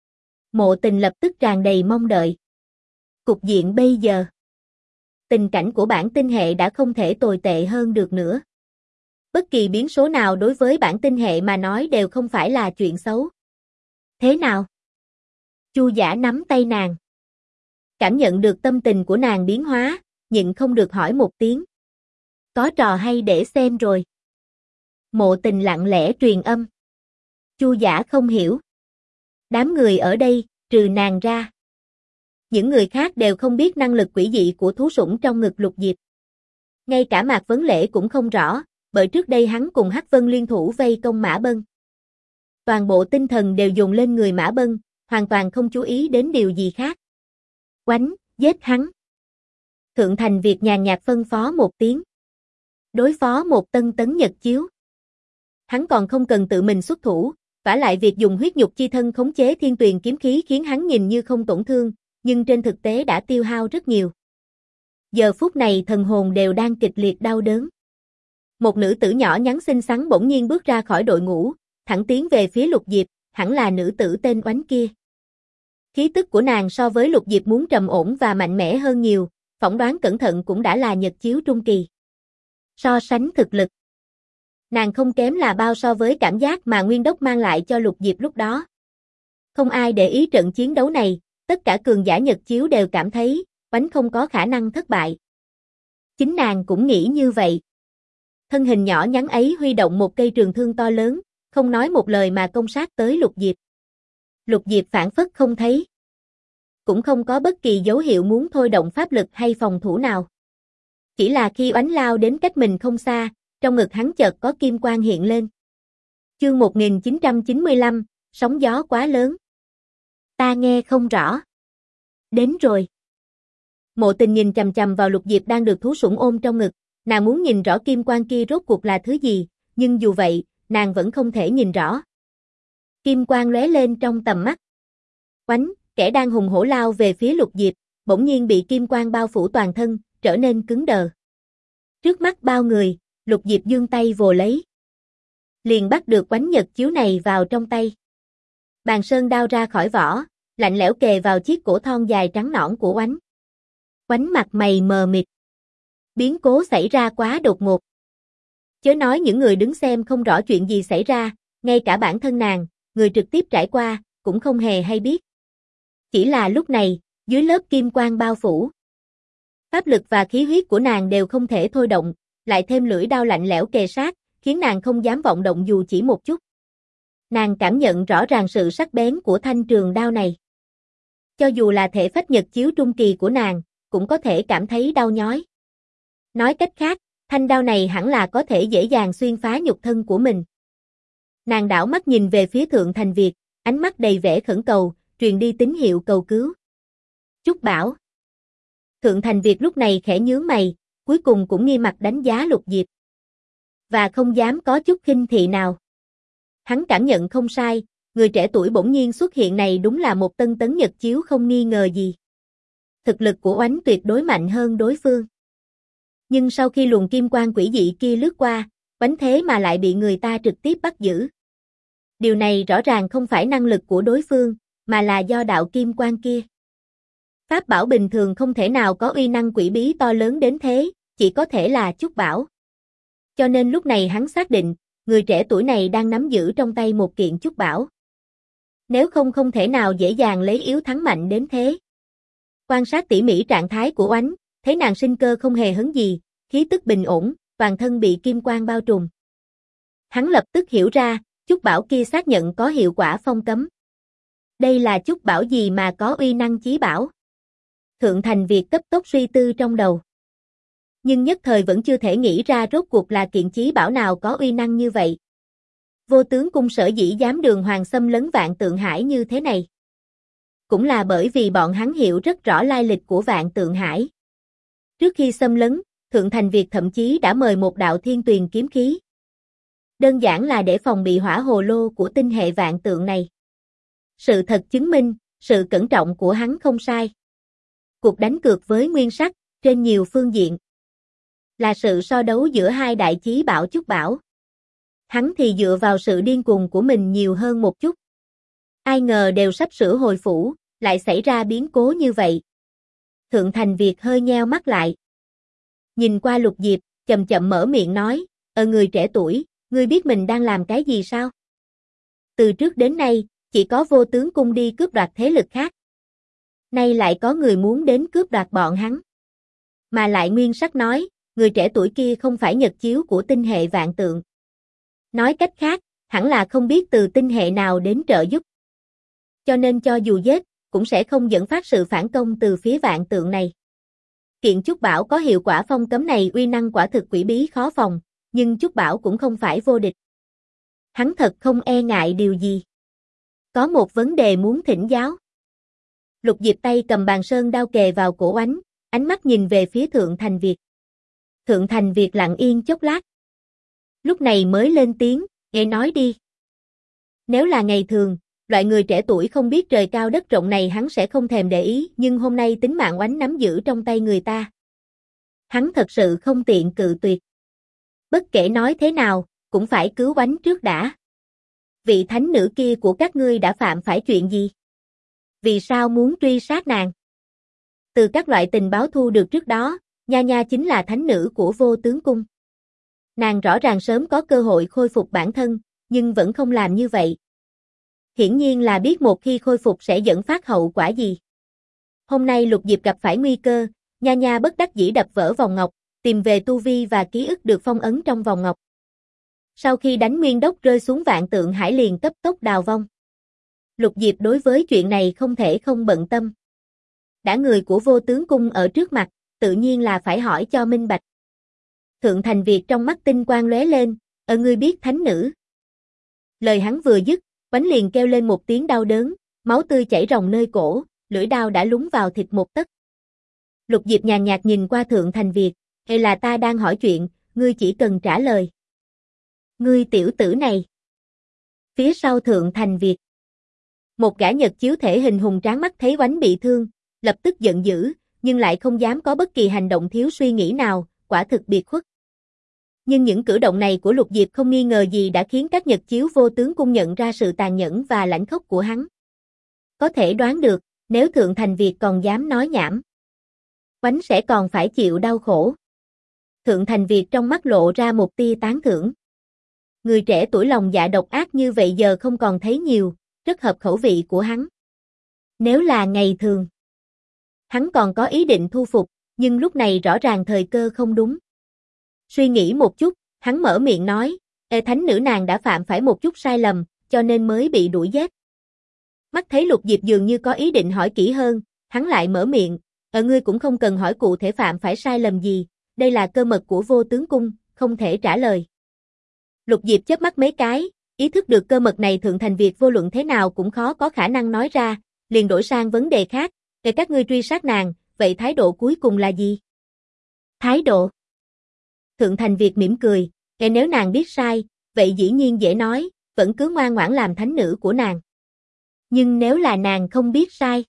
Mộ Tình lập tức tràn đầy mong đợi. Cục diện bây giờ. Tình cảnh của bản tinh hệ đã không thể tồi tệ hơn được nữa. Bất kỳ biến số nào đối với bản tinh hệ mà nói đều không phải là chuyện xấu. Thế nào? Chu Giả nắm tay nàng. Cảm nhận được tâm tình của nàng biến hóa, nhịn không được hỏi một tiếng. Có trò hay để xem rồi. Mộ Tình lặng lẽ truyền âm. Chu Giả không hiểu. Đám người ở đây, trừ nàng ra. Những người khác đều không biết năng lực quỷ dị của thú sủng trong ngực Lục Diệp. Ngay cả Mạc Vấn Lễ cũng không rõ, bởi trước đây hắn cùng Hắc Vân liên thủ vây công Mã Bân. Toàn bộ tinh thần đều dùng lên người Mã Bân, hoàn toàn không chú ý đến điều gì khác. Oánh, giết hắn. Thượng Thành Việt nhàn nhạt phân phó một tiếng. Đối phó một tân tấn nhật chiếu. Hắn còn không cần tự mình xuất thủ, vả lại việc dùng huyết nhục chi thân khống chế thiên tuyền kiếm khí khiến hắn nhìn như không tổn thương, nhưng trên thực tế đã tiêu hao rất nhiều. Giờ phút này thần hồn đều đang kịch liệt đau đớn. Một nữ tử nhỏ nhắn xinh xắn bỗng nhiên bước ra khỏi đội ngũ, thẳng tiến về phía Lục Diệp, hẳn là nữ tử tên Oánh kia. Khí tức của nàng so với Lục Diệp muốn trầm ổn và mạnh mẽ hơn nhiều, phỏng đoán cẩn thận cũng đã là nhật chiếu trung kỳ. So sánh thực lực, nàng không kém là bao so với cảm giác mà Nguyên Đốc mang lại cho Lục Diệp lúc đó. Không ai để ý trận chiến đấu này, tất cả cường giả nhật chiếu đều cảm thấy, Oánh không có khả năng thất bại. Chính nàng cũng nghĩ như vậy. Thân hình nhỏ nhắn ấy huy động một cây trường thương to lớn, không nói một lời mà công sát tới Lục Diệp. Lục Diệp phản phất không thấy. Cũng không có bất kỳ dấu hiệu muốn thôi động pháp lực hay phòng thủ nào. Chỉ là khi Oánh lao đến cách mình không xa, trong ngực hắn chợt có kim quang hiện lên. Chương 1995, sóng gió quá lớn. Ta nghe không rõ. Đến rồi. Mộ Tình nhìn chằm chằm vào Lục Diệp đang được thú sủng ôm trong ngực, nàng muốn nhìn rõ kim quang kia rốt cuộc là thứ gì, nhưng dù vậy, nàng vẫn không thể nhìn rõ. Kim quang lóe lên trong tầm mắt. Oánh, kẻ đang hùng hổ lao về phía Lục Diệp, bỗng nhiên bị kim quang bao phủ toàn thân, trở nên cứng đờ. Trước mắt bao người, Lục Diệp giương tay vồ lấy. Liền bắt được Oánh nhật chiếu này vào trong tay. Bàn sơn đao ra khỏi vỏ, lạnh lẽo kề vào chiếc cổ thon dài trắng nõn của Oánh. Oánh mặt mày mờ mịt. Biến cố xảy ra quá đột ngột. Chớ nói những người đứng xem không rõ chuyện gì xảy ra, ngay cả bản thân nàng, người trực tiếp trải qua, cũng không hề hay biết. Chỉ là lúc này, dưới lớp kim quang bao phủ, pháp lực và khí huyết của nàng đều không thể thôi động, lại thêm lưỡi đao lạnh lẽo kề sát, khiến nàng không dám vọng động dù chỉ một chút. Nàng cảm nhận rõ ràng sự sắc bén của thanh trường đao này. Cho dù là thể phách nhật chiếu trung kỳ của nàng, cũng có thể cảm thấy đau nhói. Nói cách khác, thanh đao này hẳn là có thể dễ dàng xuyên phá nhục thân của mình. Nàng đảo mắt nhìn về phía Thượng Thành Việt, ánh mắt đầy vẻ khẩn cầu, truyền đi tín hiệu cầu cứu. Trúc Bảo. Thượng Thành Việt lúc này khẽ nhướng mày, cuối cùng cũng nghiêm mặt đánh giá Lục Diệp. Và không dám có chút khinh thị nào. Hắn cảm nhận không sai, người trẻ tuổi bỗng nhiên xuất hiện này đúng là một tân tấn nhật chiếu không nghi ngờ gì. Thực lực của Oánh tuyệt đối mạnh hơn đối phương. Nhưng sau khi luồng kim quang quỷ dị kia lướt qua, Oánh thế mà lại bị người ta trực tiếp bắt giữ. Điều này rõ ràng không phải năng lực của đối phương, mà là do đạo kim quang kia. Pháp bảo bình thường không thể nào có uy năng quỷ bí to lớn đến thế, chỉ có thể là Trúc Bảo. Cho nên lúc này hắn xác định, người trẻ tuổi này đang nắm giữ trong tay một kiện Trúc Bảo. Nếu không không thể nào dễ dàng lấy yếu thắng mạnh đến thế. Quan sát tỉ mỉ trạng thái của Oánh, thấy nàng sinh cơ không hề hấn gì, khí tức bình ổn, toàn thân bị kim quang bao trùm. Hắn lập tức hiểu ra, Trúc Bảo kia xác nhận có hiệu quả phong cấm. Đây là Trúc Bảo gì mà có uy năng chí bảo? Thượng Thành Việt cấp tốc suy tư trong đầu. Nhưng nhất thời vẫn chưa thể nghĩ ra rốt cuộc là kiện chí bảo nào có uy năng như vậy. Vô tướng cung sở dĩ dám đường hoàng xâm lấn Vạn Tượng Hải như thế này. Cũng là bởi vì bọn hắn hiểu rất rõ lai lịch của Vạn Tượng Hải. Trước khi xâm lấn, Thượng Thành Việt thậm chí đã mời một đạo thiên tuyền kiếm khí. Đơn giản là để phòng bị hỏa hồ lô của tinh hệ vạn tượng này. Sự thật chứng minh, sự cẩn trọng của hắn không sai. Cuộc đánh cược với nguyên sắc, trên nhiều phương diện, là sự so đấu giữa hai đại chí bảo Trúc Bảo. Hắn thì dựa vào sự điên cuồng của mình nhiều hơn một chút. Ai ngờ đều sắp sửa hồi phủ, lại xảy ra biến cố như vậy. Thượng Thành Việt hơi nheo mắt lại. Nhìn qua Lục Diệp, chậm chậm mở miệng nói, người trẻ tuổi, ngươi biết mình đang làm cái gì sao? Từ trước đến nay, chỉ có vô tướng cung đi cướp đoạt thế lực khác. Nay lại có người muốn đến cướp đoạt bọn hắn. Mà lại nguyên sắc nói, người trẻ tuổi kia không phải nhật chiếu của tinh hệ vạn tượng. Nói cách khác, hẳn là không biết từ tinh hệ nào đến trợ giúp. Cho nên cho dù giết, cũng sẽ không dẫn phát sự phản công từ phía vạn tượng này. Kiện Trúc Bảo có hiệu quả phong cấm này uy năng quả thực quỷ bí khó phòng, nhưng Trúc Bảo cũng không phải vô địch. Hắn thật không e ngại điều gì. Có một vấn đề muốn thỉnh giáo. Lục Diệp tay cầm bàn sơn đao kề vào cổ Oánh, ánh mắt nhìn về phía Thượng Thành Việt. Thượng Thành Việt lặng yên chốc lát. Lúc này mới lên tiếng, nghe nói đi. Nếu là ngày thường, loại người trẻ tuổi không biết trời cao đất rộng này hắn sẽ không thèm để ý, nhưng hôm nay tính mạng Oánh nắm giữ trong tay người ta. Hắn thật sự không tiện cự tuyệt. Bất kể nói thế nào, cũng phải cứu Oánh trước đã. Vị thánh nữ kia của các ngươi đã phạm phải chuyện gì? Vì sao muốn truy sát nàng? Từ các loại tình báo thu được trước đó, Nha Nha chính là thánh nữ của vô tướng cung. Nàng rõ ràng sớm có cơ hội khôi phục bản thân, nhưng vẫn không làm như vậy. Hiển nhiên là biết một khi khôi phục sẽ dẫn phát hậu quả gì. Hôm nay Lục Diệp gặp phải nguy cơ, Nha Nha bất đắc dĩ đập vỡ vòng ngọc, tìm về tu vi và ký ức được phong ấn trong vòng ngọc. Sau khi đánh nguyên đốc rơi xuống Vạn Tượng Hải liền cấp tốc đào vong. Lục Diệp đối với chuyện này không thể không bận tâm. Đã người của vô tướng cung ở trước mặt, tự nhiên là phải hỏi cho minh bạch. Thượng Thành Việt trong mắt tinh quang lóe lên, ngươi biết thánh nữ. Lời hắn vừa dứt, Oánh liền kêu lên một tiếng đau đớn, máu tươi chảy ròng nơi cổ, lưỡi đao đã lún vào thịt một tấc. Lục Diệp nhàn nhạt nhìn qua Thượng Thành Việt, hay là ta đang hỏi chuyện, ngươi chỉ cần trả lời. Ngươi tiểu tử này. Phía sau Thượng Thành Việt, một gã nhật chiếu thể hình hùng tráng mắt thấy Oánh bị thương, lập tức giận dữ, nhưng lại không dám có bất kỳ hành động thiếu suy nghĩ nào, quả thực biệt khuất. Nhưng những cử động này của Lục Diệp không nghi ngờ gì đã khiến các Nhật Chiếu vô tướng cung nhận ra sự tàn nhẫn và lãnh khốc của hắn. Có thể đoán được, nếu Thượng Thành Việt còn dám nói nhảm, Oánh sẽ còn phải chịu đau khổ. Thượng Thành Việt trong mắt lộ ra một tia tán thưởng. Người trẻ tuổi lòng dạ độc ác như vậy giờ không còn thấy nhiều, rất hợp khẩu vị của hắn. Nếu là ngày thường, hắn còn có ý định thu phục, nhưng lúc này rõ ràng thời cơ không đúng. Suy nghĩ một chút, hắn mở miệng nói, thánh nữ nàng đã phạm phải một chút sai lầm, cho nên mới bị đuổi giết. Mắt thấy Lục Diệp dường như có ý định hỏi kỹ hơn, hắn lại mở miệng, ngươi cũng không cần hỏi cụ thể phạm phải sai lầm gì, đây là cơ mật của vô tướng cung, không thể trả lời. Lục Diệp chớp mắt mấy cái, ý thức được cơ mật này Thượng Thành Việt vô luận thế nào cũng khó có khả năng nói ra, liền đổi sang vấn đề khác, để các ngươi truy sát nàng, vậy thái độ cuối cùng là gì? Thái độ? Thượng Thành Việt mỉm cười, nếu nàng biết sai, vậy dĩ nhiên dễ nói, vẫn cứ ngoan ngoãn làm thánh nữ của nàng. Nhưng nếu là nàng không biết sai?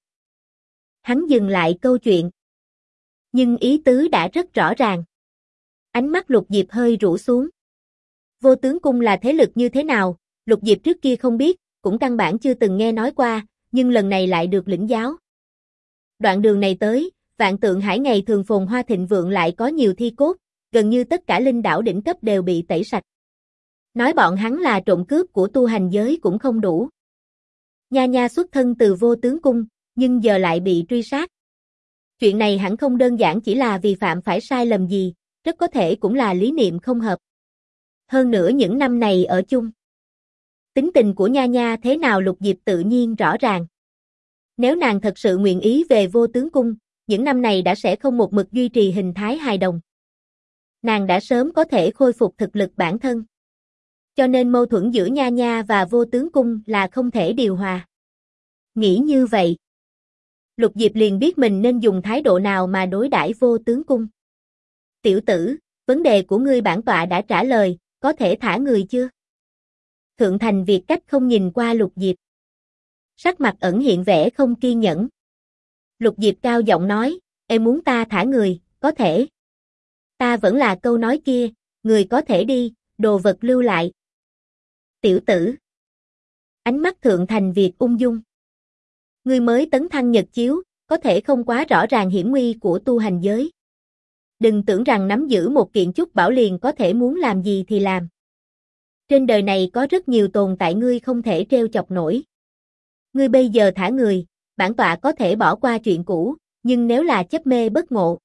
Hắn dừng lại câu chuyện. Nhưng ý tứ đã rất rõ ràng. Ánh mắt Lục Diệp hơi rũ xuống. Vô tướng cung là thế lực như thế nào, Lục Diệp trước kia không biết, cũng căn bản chưa từng nghe nói qua, nhưng lần này lại được lĩnh giáo. Đoạn đường này tới, Vạn Tượng Hải ngày thường phồn hoa thịnh vượng lại có nhiều thi cốt, gần như tất cả linh đảo đỉnh cấp đều bị tẩy sạch. Nói bọn hắn là trộm cướp của tu hành giới cũng không đủ. Nha Nha xuất thân từ vô tướng cung, nhưng giờ lại bị truy sát. Chuyện này hẳn không đơn giản chỉ là vì phạm phải sai lầm gì, rất có thể cũng là lý niệm không hợp. Hơn nữa những năm này ở chung, tính tình của Nha Nha thế nào Lục Diệp tự nhiên rõ ràng. Nếu nàng thật sự nguyện ý về vô tướng cung, những năm này đã sẽ không một mực duy trì hình thái hài đồng. Nàng đã sớm có thể khôi phục thực lực bản thân. Cho nên mâu thuẫn giữa Nha Nha và vô tướng cung là không thể điều hòa. Nghĩ như vậy, Lục Diệp liền biết mình nên dùng thái độ nào mà đối đãi vô tướng cung. Tiểu tử, vấn đề của ngươi bản tọa đã trả lời, có thể thả người chưa? Thượng Thành Việt cách không nhìn qua Lục Diệp. Sắc mặt ẩn hiện vẻ không kiên nhẫn. Lục Diệp cao giọng nói, em muốn ta thả người, có thể. Ta vẫn là câu nói kia, người có thể đi, đồ vật lưu lại. Tiểu tử. Ánh mắt Thượng Thành Việt ung dung. Ngươi mới tấn thăng Nhật Chiếu, có thể không quá rõ ràng hiểm nguy của tu hành giới. Đừng tưởng rằng nắm giữ một kiện chút bảo liền có thể muốn làm gì thì làm. Trên đời này có rất nhiều tồn tại ngươi không thể trêu chọc nổi. Ngươi bây giờ thả người, bản tọa có thể bỏ qua chuyện cũ, nhưng nếu là chấp mê bất ngộ.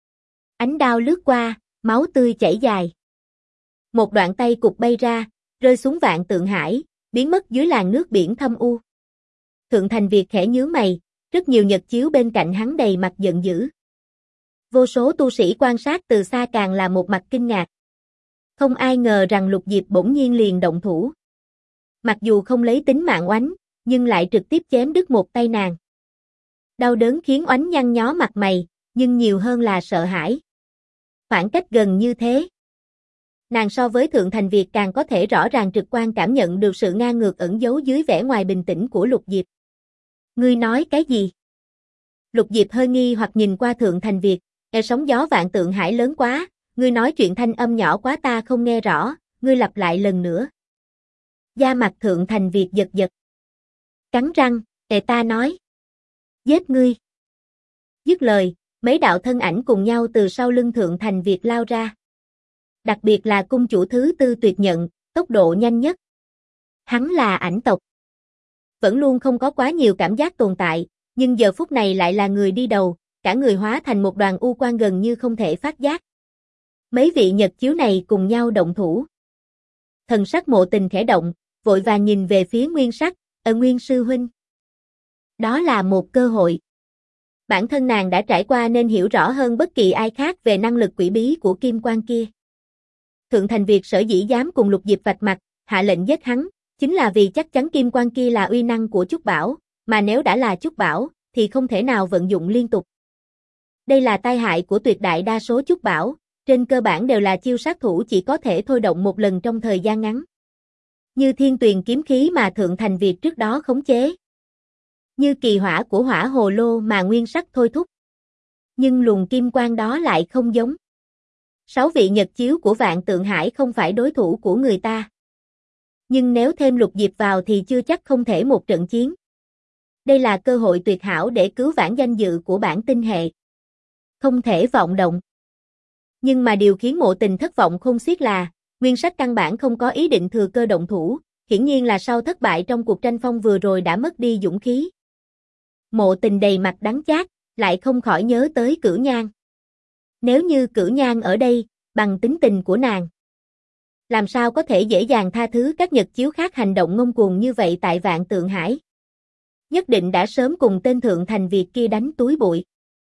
Ánh đao lướt qua, máu tươi chảy dài. Một đoạn tay cục bay ra, rơi xuống Vạn Tượng Hải, biến mất dưới làn nước biển thâm u. Thượng Thành Việt khẽ nhướng mày, rất nhiều Nhật Chiếu bên cạnh hắn đầy mặt giận dữ. Vô số tu sĩ quan sát từ xa càng là một mặt kinh ngạc. Không ai ngờ rằng Lục Diệp bỗng nhiên liền động thủ. Mặc dù không lấy tính mạng Oánh, nhưng lại trực tiếp chém đứt một tay nàng. Đau đớn khiến Oánh nhăn nhó mặt mày, nhưng nhiều hơn là sợ hãi. Khoảng cách gần như thế. Nàng so với Thượng Thành Việt càng có thể rõ ràng trực quan cảm nhận được sự ngang ngược ẩn giấu dưới vẻ ngoài bình tĩnh của Lục Diệp. Ngươi nói cái gì? Lục Diệp hơi nghi hoặc nhìn qua Thượng Thành Việt, sóng gió Vạn Tượng Hải lớn quá, ngươi nói chuyện thanh âm nhỏ quá ta không nghe rõ, ngươi lặp lại lần nữa. Da mặt Thượng Thành Việt giật giật. Cắn răng, ta nói. Giết ngươi. Dứt lời, mấy đạo thân ảnh cùng nhau từ sau lưng Thượng Thành Việt lao ra. Đặc biệt là cung chủ thứ tư tuyệt nhận, tốc độ nhanh nhất. Hắn là ảnh tộc. Vẫn luôn không có quá nhiều cảm giác tồn tại, nhưng giờ phút này lại là người đi đầu, cả người hóa thành một đoàn u quang gần như không thể phát giác. Mấy vị Nhật Chiếu này cùng nhau động thủ. Thần sắc Mộ Tình khẽ động, vội vàng nhìn về phía Nguyên Sắc, Nguyên sư huynh. Đó là một cơ hội. Bản thân nàng đã trải qua nên hiểu rõ hơn bất kỳ ai khác về năng lực quỷ bí của kim quan kia. Thượng Thành Việt sở dĩ dám cùng Lục Diệp vạch mặt, hạ lệnh giết hắn, chính là vì chắc chắn kim quan kia là uy năng của Trúc Bảo, mà nếu đã là Trúc Bảo, thì không thể nào vận dụng liên tục. Đây là tai hại của tuyệt đại đa số Trúc Bảo, trên cơ bản đều là chiêu sát thủ chỉ có thể thôi động một lần trong thời gian ngắn. Như Thiên Tuyền kiếm khí mà Thượng Thành Việt trước đó khống chế. Như kỳ hỏa của hỏa hồ lô mà Nguyên Sắc thôi thúc. Nhưng luồng kim quang đó lại không giống. 6 vị nhật chiếu của Vạn Tượng Hải không phải đối thủ của người ta. Nhưng nếu thêm Lục Diệp vào thì chưa chắc không thể một trận chiến. Đây là cơ hội tuyệt hảo để cứu vãn danh dự của bản tinh hệ. Không thể vọng động. Nhưng mà điều khiến Mộ Tình thất vọng khôn xiết là, Nguyên Sách căn bản không có ý định thừa cơ động thủ, hiển nhiên là sau thất bại trong cuộc tranh phong vừa rồi đã mất đi dũng khí. Mộ Tình đầy mặt đắng chát, lại không khỏi nhớ tới Cửu Nhan. Nếu như Cửu Nhan ở đây, bằng tính tình của nàng, làm sao có thể dễ dàng tha thứ các nhật chiếu khác hành động ngông cuồng như vậy tại Vạn Tượng Hải. Nhất định đã sớm cùng tên Thượng Thành Việt kia đánh túi bụi.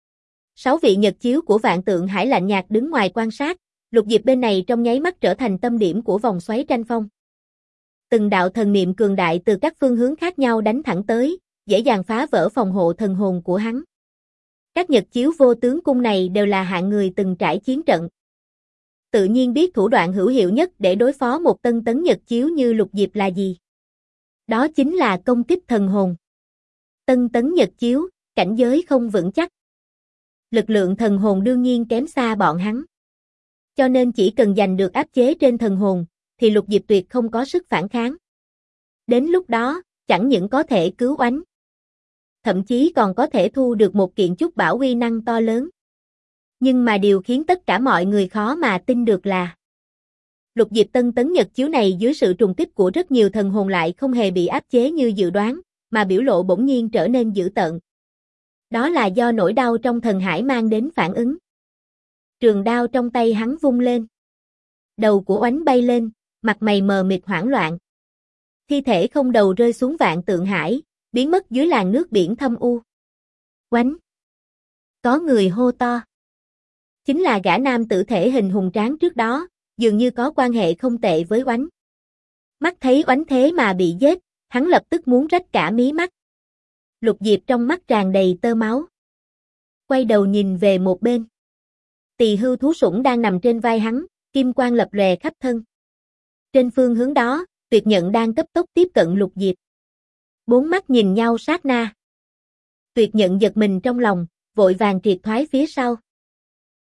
6 vị nhật chiếu của Vạn Tượng Hải lạnh nhạt đứng ngoài quan sát, Lục Diệp bên này trong nháy mắt trở thành tâm điểm của vòng xoáy tranh phong. Từng đạo thần niệm cường đại từ các phương hướng khác nhau đánh thẳng tới, dễ dàng phá vỡ phòng hộ thần hồn của hắn. Các nhật chiếu vô tướng cung này đều là hạng người từng trải chiến trận. Tự nhiên biết thủ đoạn hữu hiệu nhất để đối phó một tân tấn nhật chiếu như Lục Diệp là gì. Đó chính là công kích thần hồn. Tân tấn nhật chiếu, cảnh giới không vững chắc. Lực lượng thần hồn đương nhiên kém xa bọn hắn. Cho nên chỉ cần giành được áp chế trên thần hồn, thì Lục Diệp tuyệt không có sức phản kháng. Đến lúc đó, chẳng những có thể cứu oánh, thậm chí còn có thể thu được một kiện chút bảo uy năng to lớn. Nhưng mà điều khiến tất cả mọi người khó mà tin được là Lục Diệp tân tấn nhật chiếu này dưới sự trùng kích của rất nhiều thần hồn lại không hề bị áp chế như dự đoán, mà biểu lộ bỗng nhiên trở nên dữ tợn. Đó là do nỗi đau trong thần hải mang đến phản ứng. Trường đao trong tay hắn vung lên. Đầu của oánh bay lên, mặt mày mờ mịt hoảng loạn. Thi thể không đầu rơi xuống Vạn Tượng Hải, biến mất dưới làn nước biển thâm u. Oánh! Có người hô to. Chính là gã nam tử thể hình hùng tráng trước đó, dường như có quan hệ không tệ với oánh. Mắt thấy oánh thế mà bị giết, hắn lập tức muốn rách cả mí mắt. Lục Diệp trong mắt tràn đầy tơ máu. Quay đầu nhìn về một bên. Tỳ hưu thú sủng đang nằm trên vai hắn, kim quang lập lòe khắp thân. Trên phương hướng đó, Tuyệt Nhận đang cấp tốc tiếp cận Lục Diệp. Bốn mắt nhìn nhau sát na. Tuyệt Nhận giật mình trong lòng, vội vàng triệt thoái phía sau.